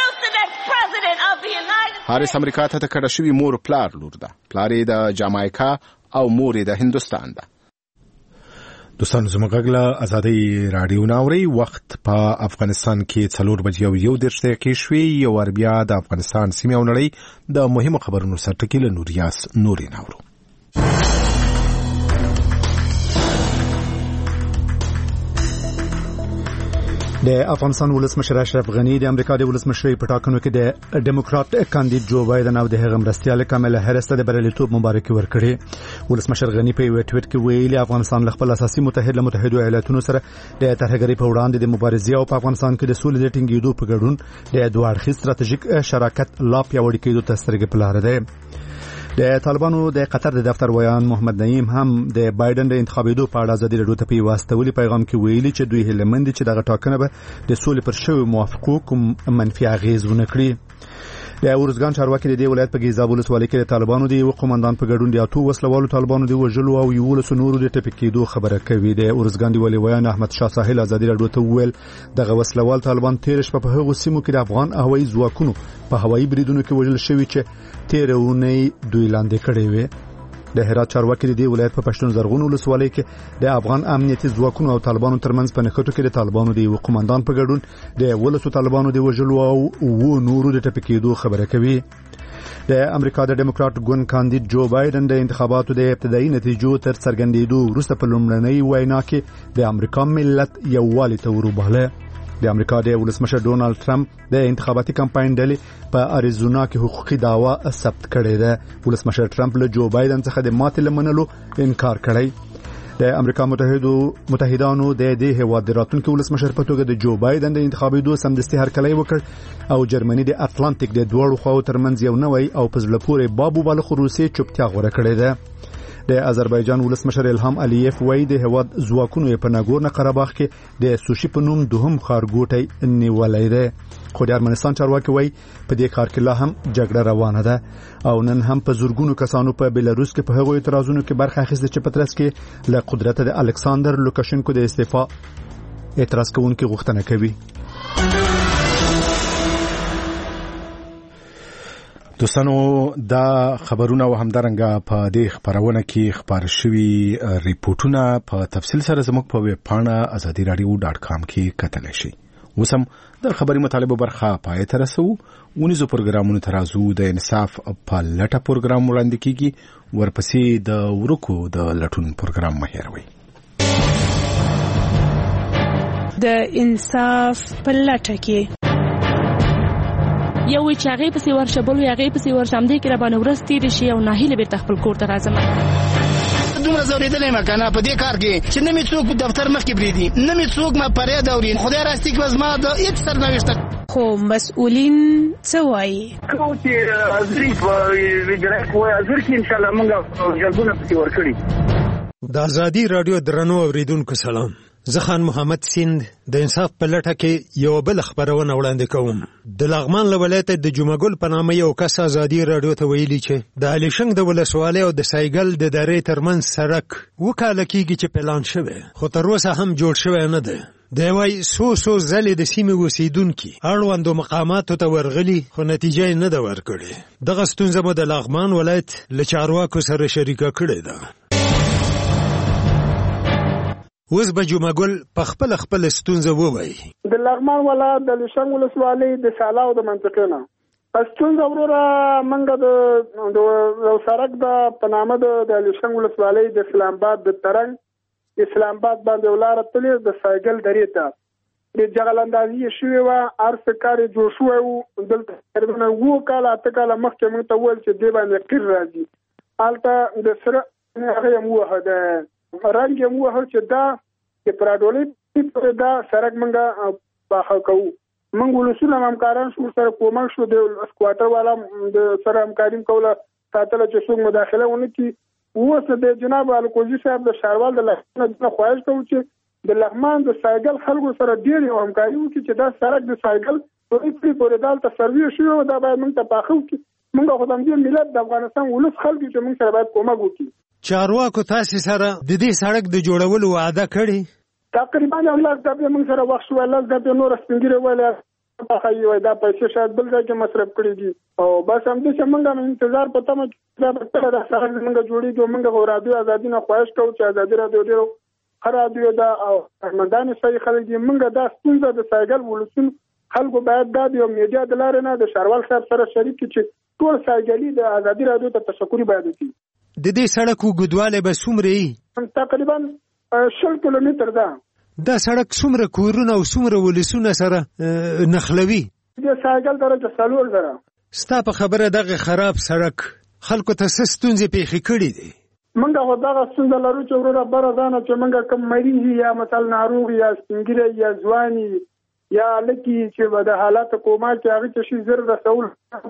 هاریس امریکا ته تکړه شوی مور پلار لور ده. پلار یې د جامایکا او مور یې د هندوستان ده. دوستان زموږ غږ ازادي رادیو ناوري وخت په افغانستان کې څلور بجې او یو دېرش دقیقې شوې. یو ور بیا د افغانستان سیمې او نړۍ د مهمو خبرونو سرټکي له نوریاس نوري ناورو. د افغانستان ولسمشر اشرف غنی د امریکا د ولسمشرۍ په ټاکنو کې د ډیموکرات کاندید جو بایدن او د هغه مرستیال کاملا هریس ته د بریالیتوب مبارکي ورکړې. ولسمشر غنی په یو ټویټ کې ویلي افغانستان له خپل اساسي متحد له متحدو ایالاتونو سره د ترهګرۍ په وړاندې د مبارزې او په افغانستان کې د سولې د ټینګېدو په ګډون د دوه اړخیز ستراتیژیک شراکت لا پیاوړي کېدو ته سترګې په لاره ده. د طالبانو د قطر د دفتر ویان محمد نعیم هم د بایدن د انتخابېدو په اړه ازادي رادیو ته په واستولي پیغام کې ویلي چې دوی هیله مند دي چې دغه ټاکنه به د سولې پر شویو موافقو کوم منفي اغیز ونه کړي. د ورزګان چارواکي د دې ولایت په ګیزاب ولسوالۍ کې د طالبانو د یو قومندان په ګډون د اتو وسلوالو طالبانو د وژلو او یو لس نورو د ټپي کېدو خبره کوي. د ورزګان دی ولیوان احمد شاه ساحل ازادي رادیو ته ویل دغه وسلوال طالبان تیر شپه په هغو سیمو کې د افغان هوایي ځواکونو په هوایي بریدونو کې وژل شوي چې تیرونی دوی لاندې کړي وي. د هرات چارواکي د دې ولایت په پښتون زرغون ولسوالۍ کې د افغان امنیتي ځواکونو او طالبانو ترمنځ په نښتو کې د طالبانو د یو قومندان په ګډون د ولسو طالبانو د وژلو او و نورو د ټپي کېدو خبره کوي. د امریکا د ډیموکرات ګوند کاندید جو بایدن د انتخاباتو د ابتدایي نتیجو تر څرګندېدو وروسته په لومړنۍ وینا کې د امریکا ملت یووالي ته وروباله. د امریکا د ولسمشر ډونالد ټرمپ د انتخاباتي کمپاین ډلې په اریزونا کې حقوقي دعوا ثبت کړې ده. ولسمشر ټرمپ له جو بایدن څخه د ماتې لمنلو انکار کړی. د امریکا متحدو متحدانو د دې هیواد د راتلونکي ولسمشر په توګه د جو بایدن د انتخابېدو سمدستي هرکلی وکړ او جرمني د اتلانتیک د دوړو خواو ترمنځ یو نوی او په زړه پورې باب وباله روسیې چوپتیا غوره کړې ده. د آذربایجان ولسمشر الهام الیف وایي د هیواد ځواکونو په ناګورنو قرهباغ کې د سوشي په نوم دوهم ښارګوټی نیولی دی. خو د ارمنستان چارواکي وایي په دې کار کې لا هم جګړه روانه ده او نن هم په زورګونو کسانو په بلاروس کې په هغو اعتراضونو کې برخه اخیسته چې په ترڅ کې له قدرت د الکساندر لوکاشنکو د استعفا اعتراض کوونکي غوښتنه کوي. دوستانو دا خبرونه او همدارنګه په دې خبرونه کې خبر شوي ریپورتونه په تفصیل سره زموږ په ویب پاڼه ازادي رادیو ډاټ کام کې کتلی شئ. اوس هم د خبري مطالبه برخه پای ته رسو. ونیزو پروګرامونو ته راځو. د انصاف په لټه پروګرام وړاندې کیږي، ورپسې د ورکو د لټون پروګرام مه هېروئ. د انصاف په لټه کې یو چې هغه پسې ورشه بل هغه پسې ورشه هم دې کې را باندې ورځ تېرې شي او ناهیله بیرته خپل کور ته راځم. دومره زورېدلی یم که نه په دې کار کې چې نه مې څوک دفتر مخکې پرېږدي، نه مې څوک ما فریاد اوري. خدای راستي که زما د هېڅ سرنوشته خو مسؤلین څه وایي؟ کوم چې حاضري په ویجرای کې وایي حاضر کې انشاءالله موږ جلبونه پسې ورکړي. د ازادي رادیو درنو اوریدونکو سلام. زخان محمد سیند د انصاف په لټه کې یو بل خبرونه وړاندې کوم. د لغمان له ولایت د جمعګل په نامه یو کس ازادي رادیو ته ویلي چې د الیشنګ د ولسوالۍ او د سایګل د درې ترمنځ سړک وکاله کېږي چې پلان شوی خو تر اوسه هم جوړ شوی نه دی. دی وایي څو څو ځلې د سیمې اوسېدونکي اړوندو مقاماتو ته ورغلي خو نتیجه یې نه ده ورکړې. دغه ستونزه مو د لغمان ولایت له چارواکو سره شریکه کړې ده. اوس به جمعګل په خپل خپل ستونزه ووایي. د لغمان ولایت د الیشنګ ولسوالۍ د سالاو د منطقې نه ستونزه وروره موږ د یو سړک د په نامه د الیشنګ ولسوالۍ د اسلام آباد د ترنګ اسلام آباد باندې ولاره تلې د سایګل درې ته د جغل اندازي شوی و ارس کار جوړ شوی و دلته تقریبا وو کال اته کال مخکې موږ ته ویل چې دی باندې قیر راځي البته د سره هغه مو هدا رنګ یې مو هر چې دا چې پراډولې په دا سړک منګه باخه کوو موږ ولسونه همکاران شو سره کومک شو د سکواټر والا د سره همکاري کوله ساتل چې څوک مداخله ونه کی اوس د جناب الکوزي صاحب د شاروال د لغمان خواهش کوم چې د لغمان د سایګل خلکو سره ډیر همکاري وکړي چې دا سړک د سایګل په پری پورې دال ته سروي شو دا باید موږ ته پاخو کی موږ خو د ملت د افغانستان ولس خلکو چې موږ سره باید کومک وکړي. چارواکو تاسو سره د دې سړک د جوړولو وعده کړې؟ تقریبا الله دې موږ سره وخت شو الله دې نور سپینګری ویل په خایي وای دا پیسې شاید بل ځای کې مصرف کړی دي او بس هم دې چې موږ انتظار پته مو دا به دا سړک موږ جوړیږي موږ غو رادیو ازادي نه خواهش کوو چې ازادي رادیو ډیرو خرابیو دا او مندان صحیح خلک دي موږ دا ستونزه د سایګل ولسون خلکو باید دا د میډیا د لارې نه د شاروال صاحب سره شریک چې ټول سایګلي د ازادي رادیو ته تشکر باید وکړي. د دې سړک اوږدوالی به څومره وي؟ تقریبا شل کیلومتر ده. دا سړک څومره کورونه او څومره ولسونه سره نښلوي؟ د سایګل درجه څلور زره. ستا په خبره دغه خراب سړک خلکو ته څه ستونزې پېښې کړي دي؟ موږ خو دغه ستونزه لرو چې وروره بره ځانه چې موږ کوم مریض یا مثلا ناروغ یا سپینګیری یا ځواني یا لکه چې د حالات کومه کې هغه چې شي زر رسول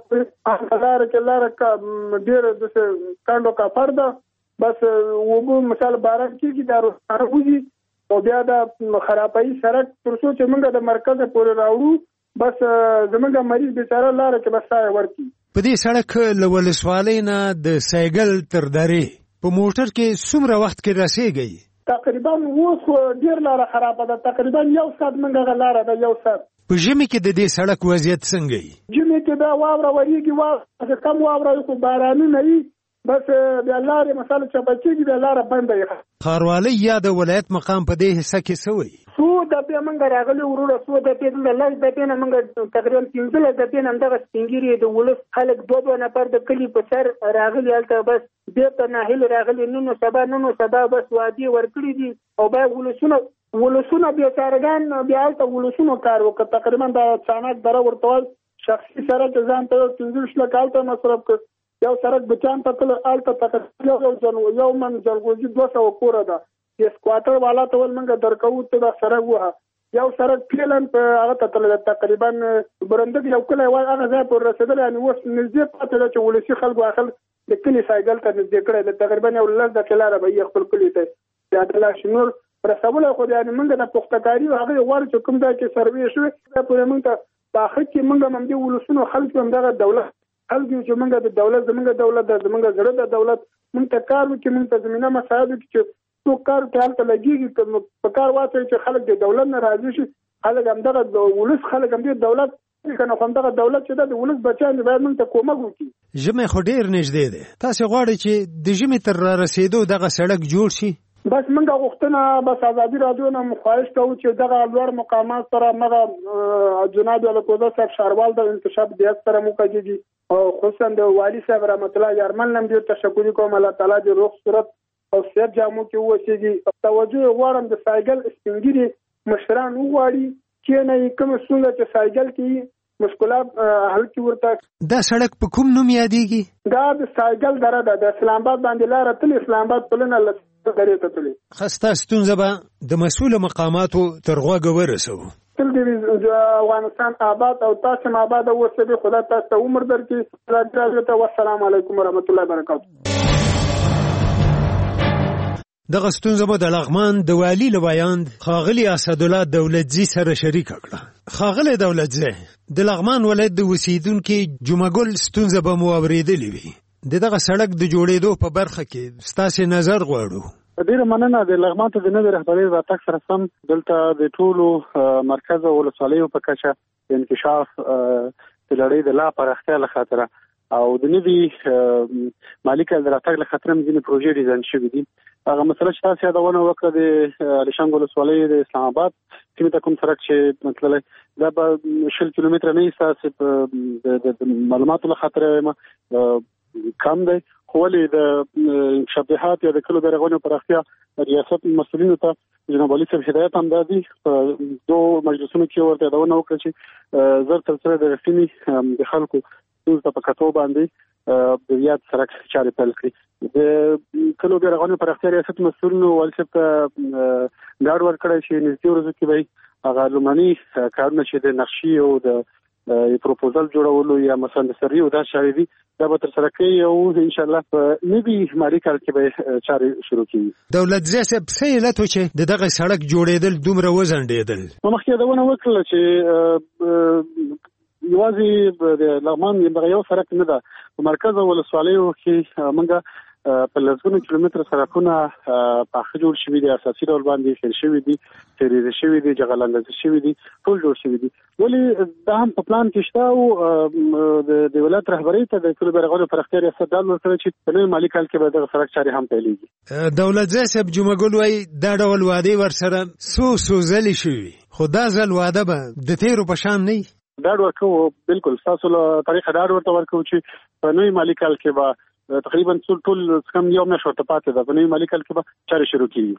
لاره کې لاره ډیر د کاندو کا فرده بس وبو مثال باران کې دا راوځي او بیا د خرابای سړک تر څو چې موږ د مرکز پورې راوړو بس زمونږ مریض بیچاره لاره کې بس سای ورکی. په دې سړک له ولسوالۍ نه د سایګل تر درې په موټر کې څومره وخت کې رسیږي؟ تقریبا اوس ډیر لاره خرابه ده تقریبا یو ساعت منګه لاره ده یو ساعت. په ژمي کې د دې سړک وضعیت څنګه وي؟ ژمي کې دا واوره وریږي وا کم واوره خو باراني نه وي بس بیا لارې مثلا چپچېږي بیا لاره بنده وي. ښاروالۍ یا د ولایت مقام په دې حصه کې څه وایي؟ څو دپې موږ راغلي وروره څو دپې د لس دپې نه موږ تقریبا پنځلس دپې نه همدغه سپینګیري د ولس خلک دوه دوه نفر د کلي په سر راغلي هلته بس بېرته ناهیلې راغلي نن نو سبا نن نو سبا بس وعدې ورکړي دي او باید ولسونه ولسونه بېچارهګان بیا هلته ولسونو کار وکړه تقریبا د چانک دره ورته شخصي سړک ځان ته پنځه ویشت لکه هلته مصرف کړ یو سړک بچان ته تل هلته تقریبا یو من جلغوزي دوه سوه کوره ده د سکواټر والا ته ول موږ درکوو ته دا سړک وه یو سړک پیلن په هغه ته تللی تقریبا برندګ یو کلی وای هغه ځای پورې رسېدلی یعنې اوس نږدې پاتې ده چې ولسي خلکو اخل د کلي سایګل ته نږدې کړی ده تقریبا یو لس دقیقې لاره به یې خپل کلي ته بیا د لا شنور رسولی خو یعنې موږ د پختکاري هغه غواړو چې کوم ځای کې سروې شوې دا پورې موږ ته په آخر کې موږ هم همدې ولسونو خلک همدغه دولت خلک چې موږ د دولت زموږ دولت ده زموږ زړه د دولت موږ ته کار وکړي موږ ته زمینه مساعد وکړي چې څوک کار کې هلته لګېږي په کار واچوي چې خلک د دولت نه راضي شي خلک همدغه ولس خلک همدې دولت که نه خو همدغه دولت چې ده د ولس بچیان دي باید موږ ته کومک وکړي. ژمی خو ډېر نږدې دی تاسې غواړئ چې د ژمي تر رارسېدو دغه سړک جوړ شي؟ بس موږ غوښتنه بس ازادي راډیو نه خواهش کوو چې دغه لوړ مقامات سره مغه جناب الکوزه صاحب شاروال د انتشاب دیت سره موکږي او خصوصا د والی صاحب رحمت الله یارمن نم ډېر تشکر کوم الله تعالی دې روغ صورت او صحت جامو کې ووسیږي. توجه غواړم د سایګل سپینګیري مشران وغواړي چې نه کوم څنګه چې سایګل کې مشکلات حل کی ورته. دا سړک په کوم نوم یادېږي؟ دا د سایګل دره ده د اسلام آباد باندې لاره تل اسلام آباد پلنه درې ته تللی. خسته ستونزه به د مسؤل مقاماتو تر غوږه ورسوو. تل دې افغانستان آباد او تاسو آباد اوسئ خدای تاسو ته عمر درکړي. والسلام علیکم ورحمت الله وبرکاته. دغه ستونزه به د لغمان د والي لویاند ښاغلي اسدالله دولتزي سره شریکه کړه. ښاغلی دولتزي، د لغمان ولایت د اوسیدونکو جمعګل ستونزه به مو اورېدلې وي. د دغه سړک د جوړېدو په برخه کې ستاسې نظر غواړو. ډیره مننه. د لغمان ته د نوې رهبرۍ راتګ سره سم دلته د ټولو مرکز او ولسوالیو په کچه د انکشاف د لړۍ د لا پراختیا له خاطره او د نوي مالي کال د راتګ له خاطره ځینې پروژې ډیزاین شوي دي. هغه مسله چې تاسو یادونه وکړه د الیشنګ ولسوالۍ د اسلام آباد سیمې ته کوم سړک چې مطلب دا به شل کیلومتره نه ایسته د معلوماتو له خاطره کم دی، خو ولې د انکشاف یا د کلو د رغونې پراختیا ریاست مسؤلینو ته جناب علي صاحب هدایت هم دادي په دوه مجلسونو کې ورته یادونه وکړه چې زر تر سره د رښتینې د خلکو ستونزو ته په کتو باندې د یاد سړک چارې پیل کړي. د کلو د رغونې پراختیا ریاست مسؤلینو والي صاحب ته ډاډ ورکړی چې نږدې ورځو کې به هغه لومړني کارونه چې د نقشې او د پروپوزل جوړولو یا مسندسري او دا چارې دي دا به تر سره کوي او ان شاء الله په نوي مالي کال کې به چارې شروع کیږي. دولتزي صاحب څه علت و چې د دغه سړک جوړېدل دومره وځنډېدل؟ مخکې یادونه وکړله چې یوازې د لغمان یو سړک نه ده، په مرکز او ولسوالیو کې موږ په لسګونو کیلومتره سړکونه پاخه جوړ شوي دي، اساسي ډول باندې خیر شوي دي، تیریزه شوي دي، جغل اندازه شوي دي، ټول جوړ شوي دي. ولې دا هم په پلان کې شته او د ولایت رهبرۍ ته د کلو د رغونې پراختیا ریاست ډاډ ورکړی چې په نوي مالي کال کې به دغه سړک چارې هم پیلېږي. دولتزي صاحب جمعګل وایي دا ډول وعدې ورسره څو څو ځلې شوي، خو دا ځل وعده به د تیرو په شان نه وي. ډاډ ورکوو، بالکل ستاسو له طریقه ډاډ ورته ورکوو چې په نوي مالي کال کې به تقریبا ټول کم یو میاشت ورته پاتې ده، په نوي مالي کال کې به چارې شروع کیږي.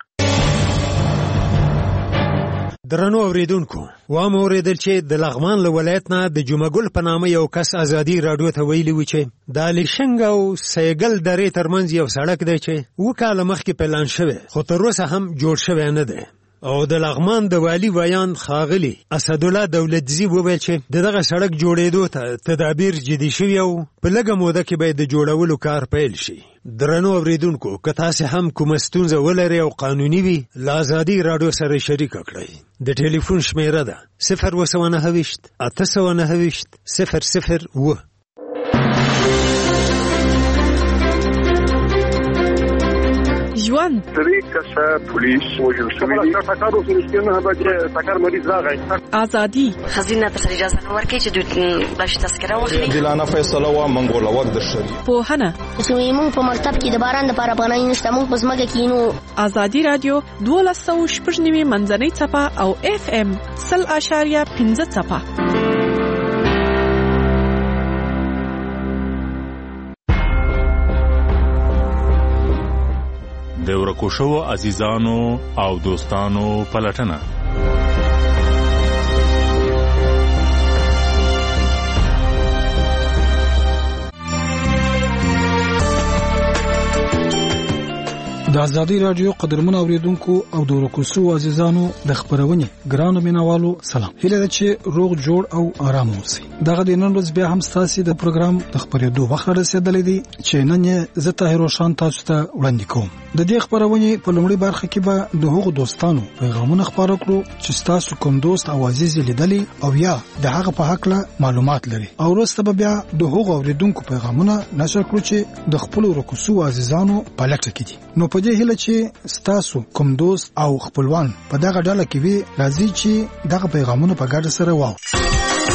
درنو اوریدونکو، وامه اوریدل چې د لغمان له ولایت نه د جمعګل په نامه یو کس ازادي راډیو ته ویلي و چې د الیشنګ او سیګل درې ترمنځ یو سړک دی چې اوه کاله مخکې پلان شوی خو تر اوسه هم جوړ شوی نه دی. او د لغمان د والي ویان ښاغلي اسدالله دولتزي وویل چې دغه سړک جوړېدو ته تدابیر جدي شوي او په لږه موده کې به د جوړولو کار پیل شي. درنو اوریدونکو، که تاسې هم کومه ستونزه ولرئ او قانوني وي، له ازادي راډیو سره شریکه کړئ. د ټلیفون شمیره ده صفر اوه سوه نهه ویشت اته سوه نهه ویشت صفر صفر اوه. ژوند درې کسه پولیس وژل شوي دي. سکر اوس رښتیا نه بچې سکر مریض راغی. ازادي خزینه ته اجازه نه ورکړي چې دوی باش تذکره واخلي. عادلانه فیصله و منګول وخت د شری. پوهنه چې موږ په مکتب کې د باران د لپاره پناه نشته، موږ په ځمکه کې نو. ازادي رادیو دوه سوه شپږ نوي منځنۍ څپه او اف ام سل اشاریه پنځه څپه. د ورکو شوو عزیزانو او دوستانو پلټنه. د ازادي رادیو قدرمن اوریدونکو او د ورکو شوو عزیزانو د خبرونې ګرانو مینوالو سلام. هیله ده چې روغ جوړ او آرام اوسئ. دغه د نن ورځ بیا هم ستاسو د پروګرام د خبرېدو وخت رسیدلی دی چې نن یې زه طاهر روشان تاسو ته وړاندې کوم. د دې خبرونې په لومړي برخه کې به د هغو دوستانو پیغامونه خبرو کړو چې تاسو کوم دوست او عزیز لیدلی او یا د هغه په حق له معلومات لري، او وروسته به بیا د هغو اوریدونکو پیغامونه نشر کړو چې د خپل ورکو شوو عزیزانو په لټه کې دي. نو په دې هیله چې تاسو کوم دوست او خپلوان په دغه ډله کې وي، راځي چې دغه پیغامونه په ګډه سره واورو.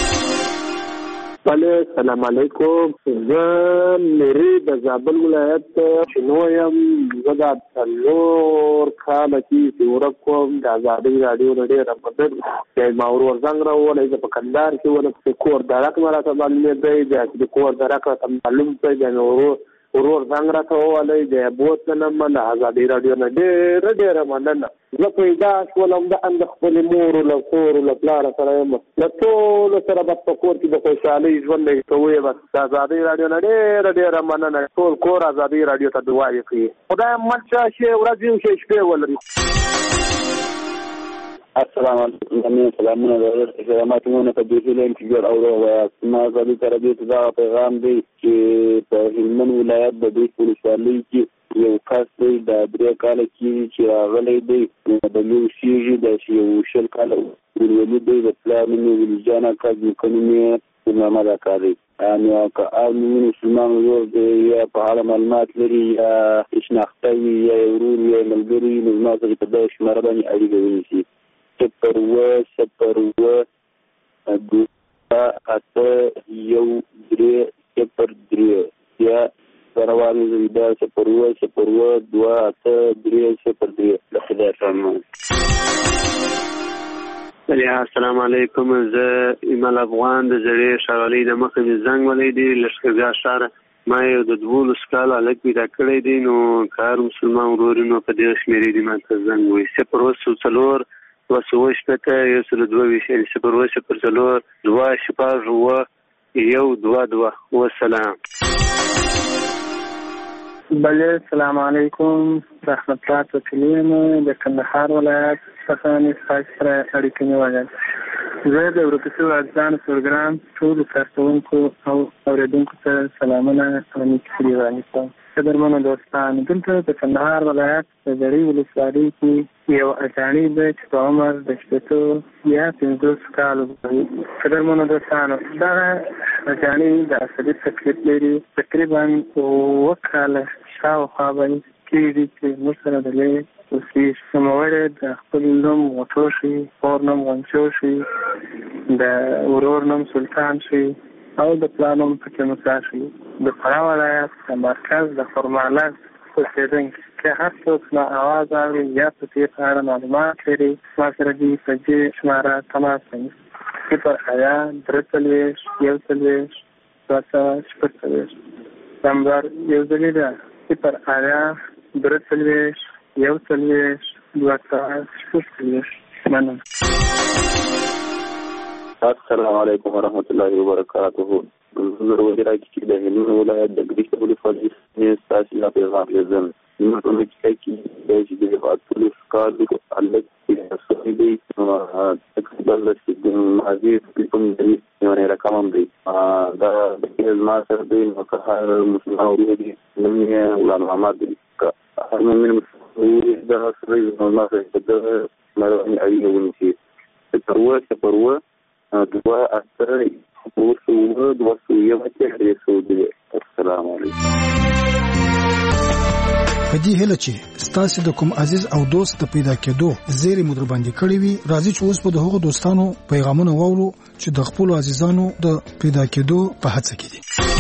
بله، سلام علیکم. زه لري د زابل ولایت شنویم. زه د څلور کاله کې ورک کوم د ازادي راډیو د ډېره مدد چې ما ورور زنګ راوولی. زه په کندهار کې وم، چې کور درک نه راته معلومېدی، بیا چې د کور درک راته معلوم شوی، بیا مې ورور ورور زنګ راته وولی، بیا یې بوتلم د ازادي راډیو نه. ډېره ډېره مننه. زه پیدا شولم د اند خپلې مور له کور له پلاره سره یم، له ټولو سره به په کور کې د خوشحالۍ ژوند کوی. بس د ازادي راډیو نه ډېره ډېره مننه. ټول کور ازادي راډیو ته دعاوې کوي. خدای مل شه شي ورځ یو شي شپې ولري. السلام علیکم سلامونه سلامونه په دې فلم کې جوړ او ما غوډي تر دې دا پیغام دی چې په هلمند ولایت د دې ولسوالۍ کې یو کس دی د درې کال کې چې راغلی دی د یو شي د یو شل کال ولولي دی د پلان نو ولجانا کا کومه نامه دا کوي ان که امن مسلمان ورو دی په اړه معلومات لري یا شناخته یا ورور یا ملګری نو ما ته په دې شماره باندې اړیکه ونیسي صفر و صفر و دو اته یو درې صفر درې یا سروانو زیاده صفر و صفر و دو اته درې صفر درې د خدای رحمان. السلام علیکم. زه ایمل افغان د زړې شارالۍ د مخې د زنګ ولې دی لښکرګاه شهر ما یو د دولس کال هلک پیدا کړی دی نو کار مسلمان ورور نو په دې شمېرې دی ما ته زنګ وایي صفر اوه څلور دوه سوه شپېته یو سل دوه ویشت یعنې صفر اوه صفر څلور دوه شپږ اوه یو دوه دوه. والسلام. بله السلام علیکم. رحمت الله تکلیم د کندهار ولایت څخه ستاسو سره اړیکه نیولې. زه د ورکسو ځان پروګرام ټول کارکونکو او اوریدونکو ته سلامونه او نیکي وایي. قدرمنو دوستان، دلته د کندهار ولایت د زړې ولسوالۍ کې یو اجاني دی چې په عمر د شپېتو یا پنځوس کالو دی. قدرمنو دوستانو، دغه اجاني د عصبي تکلیف لري. تقریبا اووه کاله شاوخوا به کېږي چې موږ سره د لرې اوسېږي. نوموړی د خپل نوم غوټو شي، خور نوم غونچو شي، د ورور نوم سلطان شي او د پلار نوم پکې موسی شي. د فراه ولایت د مرکز د خرمالک اوسېدونکي که هر څوک ما اواز اوري یا په دې په اړه معلومات لري ما سره دې په دې شماره تماس ونیسي. صفر حیا درې څلوېښت یو څلوېښت دوه سوه شپږ څلوېښت نمبر یو ځلې ده صفر حیا درې څلوېښت یو څلوېښت دوه سوه شپږ څلوېښت. مننه. السلام علیکم ورحمۃ اللہ وبرکاتہ. زه وزیر کی د هلمند ولایت د ګریش ولسوالۍ څخه تاسو ته پیغام لرم. نو په دې کې چې د فاطمه کارو الله دې سوي دي تقریبا د ماضي په کوم یو نه رقم دی دا د ما سره د مکهار مسلمان ورودي نومي غلام محمد دی هر من مسلمان د سره ما سره د مروان اړیکه ونیسي. پروا پروا دوه اثر وسوه دوه سویه وکړې سودې. السلام علیکم. په دې هله چې ستاسو د کوم عزیز او دوست د پیدا کېدو زیری مو در باندې کړی وي، راځي چې اوس په دغه دوستانو پیغامونه واورو چې د خپل عزیزانو د پیدا کېدو په هڅه کې دي.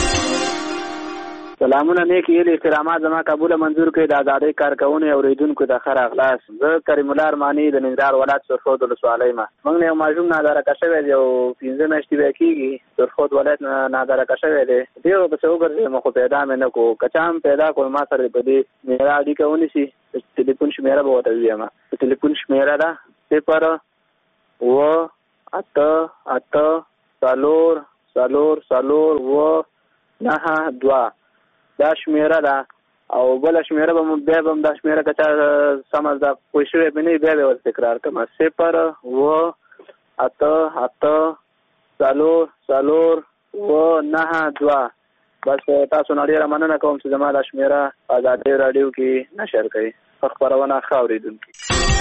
سلامونه نیکی ایل احترامات زما قبول منظور کړئ د آزادۍ کارکونې اوریدونکو د خیر اخلاص. زه کریم الله ارماني د ننګرهار ولایت سرخود ولسوالۍ ما موږ یو ماشوم نادارکه شوی دی او پنځه میاشتې به کېږي سرخود ولایت نادارکه شوی دی. دې پسې وګرځېدم خو پیدا مې نه کړو. که چا هم پیدا کړو ما سره په دې میرا اړیکه ونیسي. ټلیفون شمیره به ورته ووایم. ټلیفون شمیره ده صفر اوه اته اته څلور څلور څلور اوه نهه دوه. دا شمیره ده او بل شمیره به بیا به دا شمیره که چا سمه ده پوه شوی به نه بیا به ور تکرار کوم. صفر اوه اته اته څلور څلور اوه نهه دوه. بس تاسو نه ډېره مننه کوم چې زما دا شمیره ازادۍ راډیو کې نشر کړئ. خبرونه ښه اورېدونکي.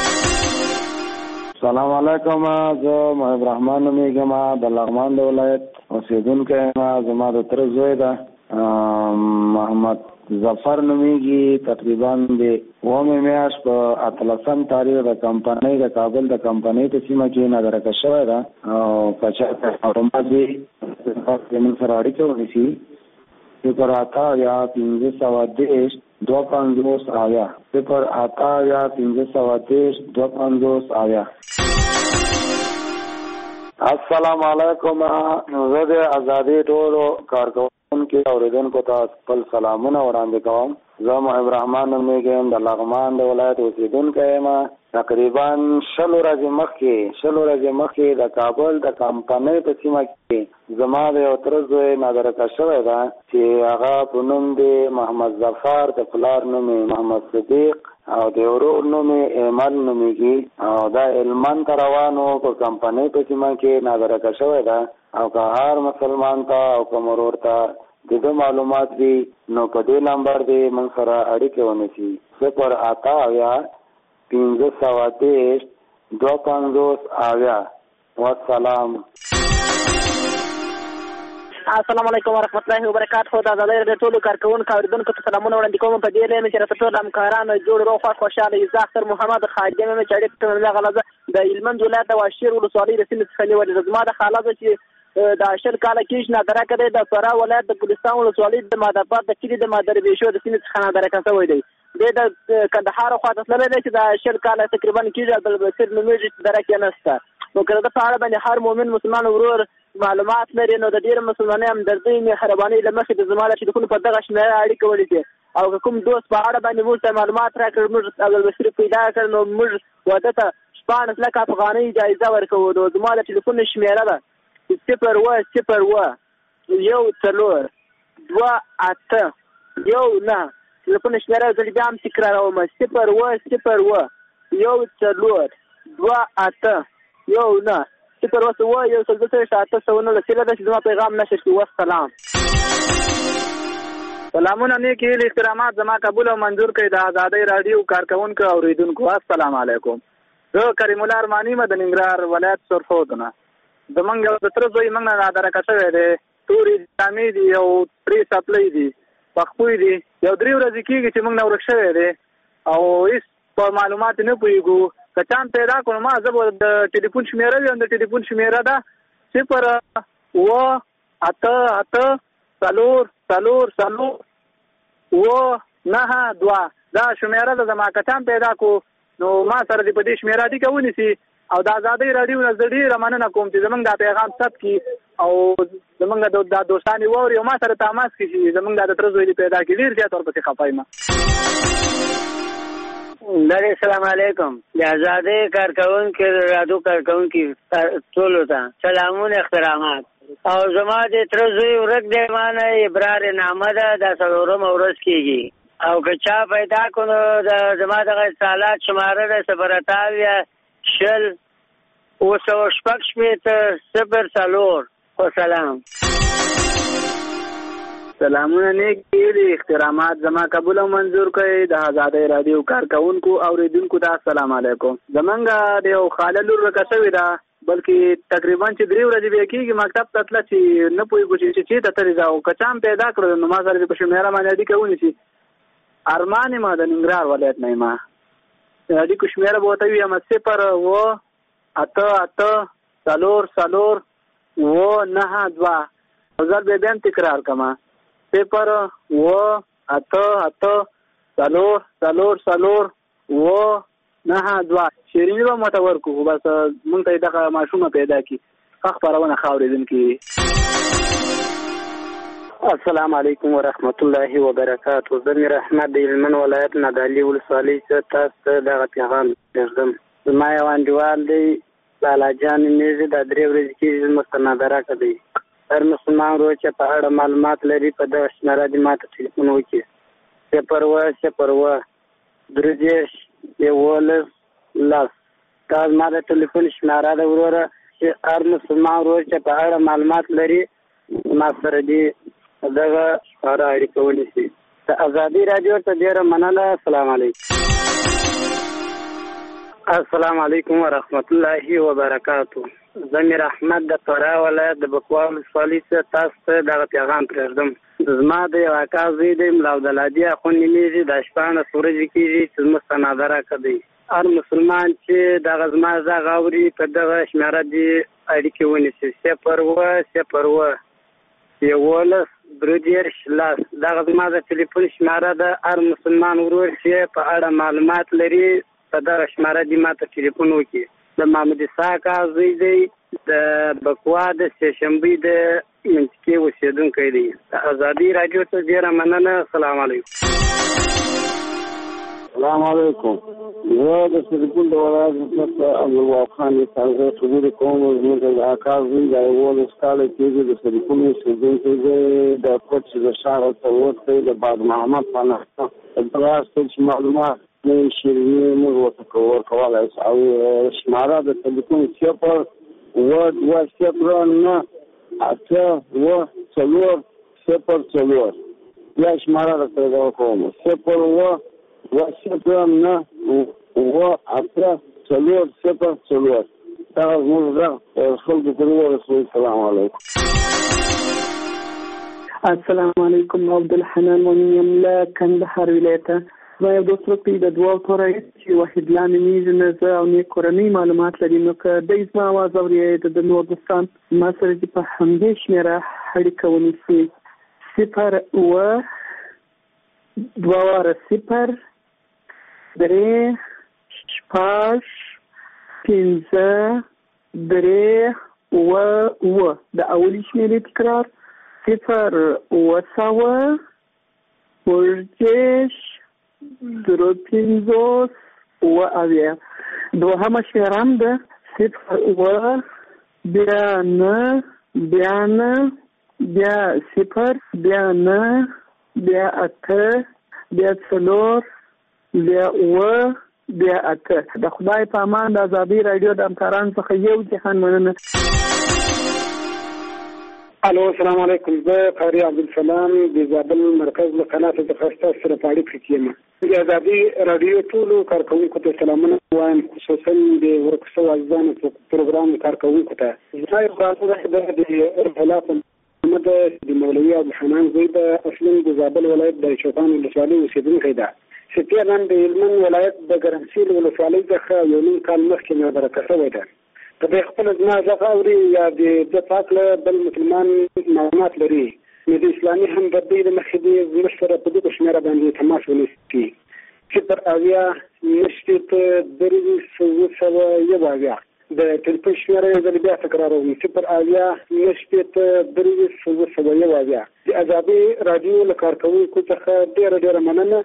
سلام علیکم. زه محب رحمان نومیږم د لغمان د ولایت اوسېدونکی یم. زما د تره زوی ده محمد ظفر نومیږي. تقریبا د اوومې میاشت په اتلسم تاریخ د کمپنۍ د کابل د کمپنۍ په سیمه کې نادرکه شوی ده او که چېرته معلومات وي زموږ سره اړیکه ونیسي. صفر اته یا پنځه سوه دېرش دوه پنځوس اویا. صفر اته یا پنځه سوه دېرش دوه پنځوس اویا. السلام علیکم. زه د ازادۍ ټولو کارکوونکو اوریدونکو ته خپل سلامونه وړاندې کوم. زه محب رحمان نومیږم د لغمان د ولایت اوسېدونکی یم. تقریبا شل ورځې مخکې شل ورځې مخکې د کابل د کمپنۍ په سیمه کې زما د یو تره زوی نادرکه شوی ده چې هغه په نوم دی محمد ظفر، د پلار نوم یې محمد صدیق، او د ورور نوم ایمل نومیږي او دا علمان روانو په کمپنۍ په سیمه کې نادرکه شوی ده او که هر مسلمان ته او که مرور ته د دې معلومات وي نو په دې نمبر دی موږ سره اړیکه ونیسي صفر اته اویا پنځه سوه دېرش دوه پنځوس اویا والسلام. السلام علیکم ورحمۃ اللہ وبرکاتہ. دا د ټولو کارکونکو اوریدونکو ته سلامونه وړاندې کوم. په دې لمه چې راته ټول همکارانو جوړ روغ خوشاله یو ځاخر محمد خادم مې چې اړیکه ته غلطه د علمند ولایت واشیر ولسوالۍ د سیمې څخه نیولې زما د خاله چې د اشل کاله کې نه درکه ده د فرا ولایت د ګلستان ولسوالۍ د مادرآباد د کلی د مادربیشو د سیمې څخه نه درکه شوی دی. د کندهار خو د تللی دی چې د اشل کاله تقریبا کېږي د بصیر نومېږي درکه نشته. نو کله د پاره باندې هر مؤمن مسلمان ورور معلومات لري نو د ډیر مسلمانۍ هم درځي مهرباني لمخې د زماله چې دغه په دغه شمېره اړیکه ولري او کوم دوست په اړه باندې موږ ته معلومات راکړ موږ د بصیر پیدا کړ نو موږ واده ته شپږ لک افغانۍ جایزه ورکوو. د زماله ټلیفون شمېره ده صفر و صفر و یو څلور دوه اته یو نه ټلیفون شمېره زه بیا هم تکراروم صفر و صفر و یو څلور دوه اته یو نه صفر و سوه یو څلور اته سوه نه لسیله ده چې زما پیغام نشر شي. والسلام. سلامونه نیک هیلې احترامات زما قبول او منظور کړئ د آزادۍ راډیو کارکونکو اوریدونکو. السلام علیکم. زه کریم الله ارماني م د ننګرهار ولایت سرخود نه. زمونږ یو د تره زوی موږ نه رادرکه شوی دی تورې جامې دي او پرې سپلی دي پخپوی دي یو درې ورځې کېږي چې موږ نه ورک شوی دی او هېڅ په معلومات نه پوهېږو. که چاند پیدا کړو ما زه به د ټلیفون شمېره وي د ټلیفون شمېره ده صفر اوه اته اته څلور څلور څلور اوه نهه دوه دا شمېره ده زما. که چاند پیدا کړو نو ما سره دې په دې شمېره دي که ونیسي او د آزادۍ راډیو نه زه ډېره مننه کوم چې زمونږ دا پیغام ثبت کړي او زمونږ دا دوستان یې واوري او ما سره تماس کړي چې زمونږ دا د تره زوی دې پیدا کړي. ډېر زیات ورپسې خفه یم. السلام علیکم. د آزادۍ کارکونکي راډیو کارکونکي ټولو ته سلامونه احترامات. او زما د تره زوی ورک دی ما نه ابرار نامه ده دا څلورمه ورځ کېږي او که چا پیدا کړو نو د زما دغه اتصالات شماره ده صفر اته اویا شل اوه سوه شپږ شپېته صفر څلور. وسلام. سلامونه نیک هیلې احترامات زما قبول او منظور کړئ د آزادۍ راډیو کارکونکو اوریدونکو ته السلام علیکم. زمونږ د یو خاله لور ورکه شوې ده بلکې تقریبا چې درې ورځې بیا کېږي مکتب ته تله چې نه پوهېږو چې چېرته تلې ده او که چا هم پیدا کړو نو ما سره دې په شمېره باندې اړیکه ونیسي. ارمان یم د ننګرهار ولایت نه یم. اړیکو شمېره به ورته وي یم صفر اوه اته اته څلور څلور اوه نهه دوه او زر بیا بیا هم تکرار کړم صفر اوه اته اته څلور څلور څلور اوه نهه دوه. شیریني به ماته ورکړو بس مونږ ته یې دغه ماشومه پیدا کړي. ښه خپرونه ښه اورېدونکي. السلام علیکم ورحمت الله وبرکاتو. زه میر احمد د هلمند ولایت نه د علي ولسوالۍ څخه تاسو ته دغه پیغام پرېږدم. زما یو انډیوال دی لالا جان نومېږي دا درې ورځې کېږي زموږ ته نادرکه دی. هر مسلمان ورور چې په اړه معلومات لري په دغه شمېره دې ما ته ټلیفون وکړي صفر اوه صفر اوه درې دېرش یولس لس. دا زما د ټلیفون شمېره ده وروره چې هر مسلمان ورور چې په اړه معلومات لري ما سره دې دغه سره اړیکه ونیسي. د ازادۍ راډیو ته ډېره مننه. السلام علیکم. السلام علیکم ورحمت الله وبرکاتو. زه میر احمد د فراه ولایت د بکوا ولسوالۍ څخه تاسو ته دغه پیغام پرېږدم. زما د یو اکا زوی دی ملا عبدالهادي اخوند نومېږي. دا شپاړس ورځې کېږي چې زموږ ته نادرکه دی. هر مسلمان چې دغه زما غږ اوري په دغه شمېره دې اړیکې ونیسي صفر اوه صفر اوه یولس درې دېرش لس. دغه زما د ټلیفون شمېره ده. هر مسلمان ورور چې په اړه معلومات لري په دغه شمېره دې ما ته ټلیفون وکړي. د محمد اسحاق زوی دی د بکوا د سېشنبۍ د منطقې اوسېدونکی دی. د ازادۍ راډیو ته ډېره مننه. السلام علیکم. السلام علیکم. زه د سرپل د ولایت څخه عبدالوهاب خان تازه خبرې کوم. زموږ د اکا زوی د یولس کاله کېږي د سرپل اوسېدونکی دی. د پټ چې د ښار ته وتلی د باد محمد په نامه دغه چې معلومات نو شیریني موږ ورکولای شو او شماره د تلیفون صفر اووه دوه صفر نه اته اووه څلور صفر څلور بیا شماره درته کوم صفر اووه دوه صفر نه اووه اته څلور صفر څلور دا زموږ د خلکو ته ورسوي. السلام علیکم. السلام علیکم. عبدالحنان مونیم له کندهار ولایته. ما یو دوست وکړي د دوه تورې چې واحد لا نمیږي نه زه او نه کورنۍ معلومات لري نو که د اسما आवाज اوري د نور دوستان ما سره چې په همدې شمیره اړیکه ونیسي صفر اووه دوه واره صفر درې شپږ پنځه درې اووه اووه د اولي شمیرې تکرار صفر اووه سوه شپږ درې پنځوس اووه اویا دوهمه شمیره هم ده صفر اووه بیا نه بیا نه بیا صفر بیا نه بیا اته بیا څلور بیا اووه بیا اته. د خدای په امان د ازادي راډیو د همکارانو څخه یو جهان مننه. الو السلام علیکم. زه قاری عبدالسلام د زابل مرکز له قناه څخه ستاسو سره په اړیکه کې یم. د ازادي راډیو ټولو کارکونکو ته سلامونه وایم، خصوصا د ورکشو عزیزانو په پروګرام کارکونکو ته. زه یو خاطر د ارتلاف محمد د مولوي عبدالحنان زوی د اصلاً د زابل ولایت د چوپان ولسوالۍ اوسېدونکی ده. سپیران د هلمند ولایت د ګرمسیر ولسوالۍ څخه یو نیم کال مخکې مبارکه شوی ده. که د خپل زما غږ اوري یا د ده په هکله بل مسلمان معلومات لري نو د اسلامي همدردۍ له مخې دې زموږ سره په دغه شمېره باندې تماس ونیسي. صفر اویا نهه شپېته درې اووه سوه یو اویا د ټلیفون شمېره یې زه بیا تکراروم صفر اویا نهه شپېته درې اووه سوه یو اویا. د ازادي راډیو له کارکوونکو څخه ډېره ډېره مننه.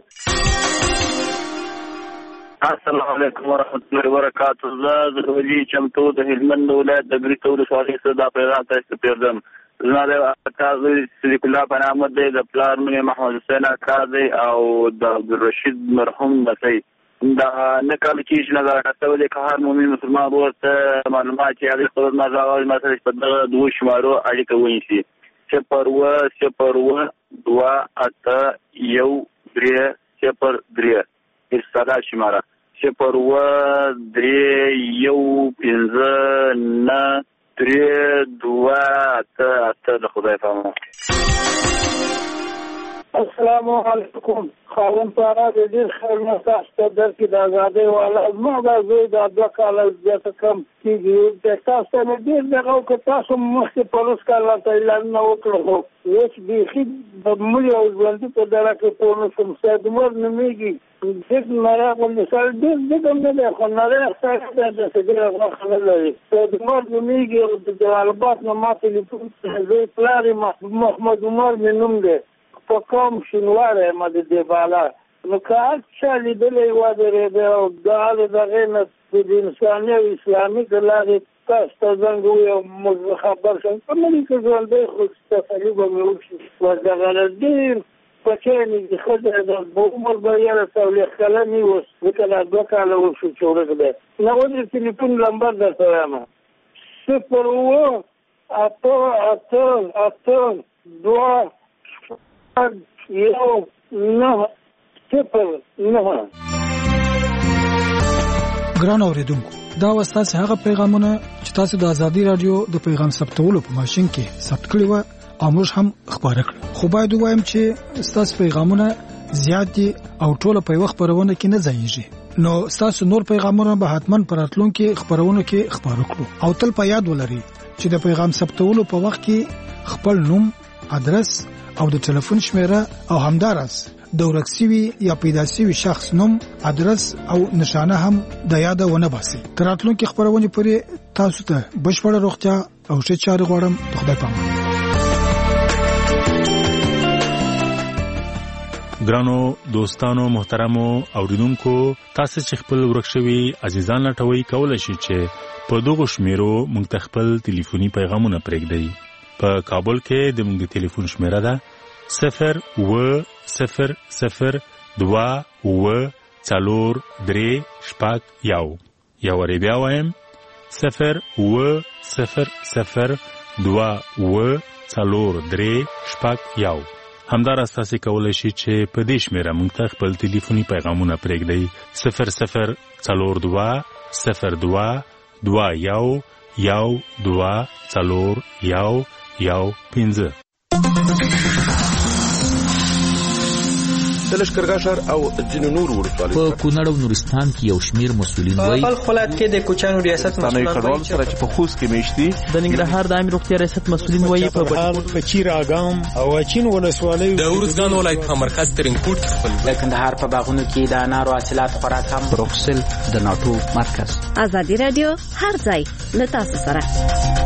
السلام علیکم ورحمتالله وبرکاته. زه د ولی چمتو د هلمند ولایت د بریتو ولسوالۍ څخه دا پیغام تاسو ته پیغام زما د اکا صدیق الله بن احمد دی، د پلار نوم محمد حسین اکا دی او د عبدالرشید مرحوم بچی. دا نه کال چې نظر راځي د هر مؤمن مسلمان ورته معلومات چې هغه خپل مزاوال مثلا په دغه دوه شمارو اړیکه ونیسي صفر اووه صفر اووه دوه اته یو درې صفر درې ارساله شماره صفر اووه درې یو پنځه نه درې دوه اته اته. د خدای په امان. السلام علیکم. خاون پارا د ډیر خیر نه تاسو ته درکې د ازادۍ والا زما د زوی د دوه کاله زیاته کم کېږي د تاسو نه ډېر دغه که تاسو مخکې پولیس کاله ته اعلان نه وکړو خو اوس بیخي د مړي او ژوندي په دره کې پوه نه شوم. سید عمر نومېږي ډېر نری غوندې سړی ډېر ډېر هم نه دی خو نری سړی دی داسې ډېره غوښه نه لري. سید عمر نومېږي د جلال آباد نه ما تلیفون زوی پلار یې محمد عمر مې نوم دی په کوم شینواره یم د دې بالا نو که هر چا لیدلی ودرېده او دغه د دغې نه د انساني او اسلامي د لارې تاسو ته زنګ وویم موږ خبر شم په ملي کې ژوندی خو تسلي به مې وشي و دغه نه ډېر بچی نږدې ښه دی په عمر به یاره څلوېښت کلن یې اوس ځکه لا دوه کاله وشو چې ورک دی. نه ولې ټلیفون نمبر درته وایم صفر اووه اته اته اته دوه یو نه صفر نه. ګران اوریدونکو دا وستاسو هغه پیغامونه چې تاسو د ازادي رادیو د پیغام ثبتولو په ماشين کې ثبت کړی و او موږ هم خبره کړو. خو باید وایم چې تاسو پیغامونه زیات دي او ټول په وخت خبرونه کې نه ځایږي نو تاسو نور پیغامونه به حتمان پراتلون کې خبرونه کې خبرو کړو او تل په یاد ولرئ چې د پیغام ثبتولو په وخت کې خپل نوم ادرس او د ټلیفون شمیره او همدارس د ورکسوي یا پیدا شوی شخص نوم ادرس او نشانه هم د یاد ونه باسي. تراتلون کې خبرونه پرې تاسو ته بشپړه روغتیا او ښه چارې غواړم. خدای پامان. ګرانو دوستانو محترمو اوریدونکو تاسو چې خپل ورکشوي عزیزان لټوي کولای شئ چې په دغه شمیرو موږ ته خپل ټلیفوني پیغامونه پرېږدئ. په کابل کې د موږ ټلیفون شمیره ده صفر و صفر صفر دوه و څلور درې شپږ یو یو وری بیا وایم صفر اوه صفر صفر دوه اوه څلور درې شپږ یو. همداراز تاسې کولی شئ چې په دې شمېره موږ ته خپل تلیفوني پیغامونه پرېږدئ صفر صفر څلور دوه صفر دوه دوه یو یو دوه څلور یو یو پنځه. د لښکرګاه ښار او ځینو نورو ولسوالیو په کونړ او نورستان کې یو شمېر مسؤلین وایي په بلخ ولایت کې د کوچیانو ریاست مسؤلین وایي چې په خوست کې میشت دي. د ننګرهار د عامې روغتیا ریاست مسؤلین وایي په بټال په چیر اګام او اچین ولسوالیو د ارزګان ولایت په مرکز ترینکوټ خپل د کندهار په باغونو کې د انارو حاصلات خورا کم. بروکسل د ناټو مرکز. ازادي رادیو هر ځای له تاسو سره.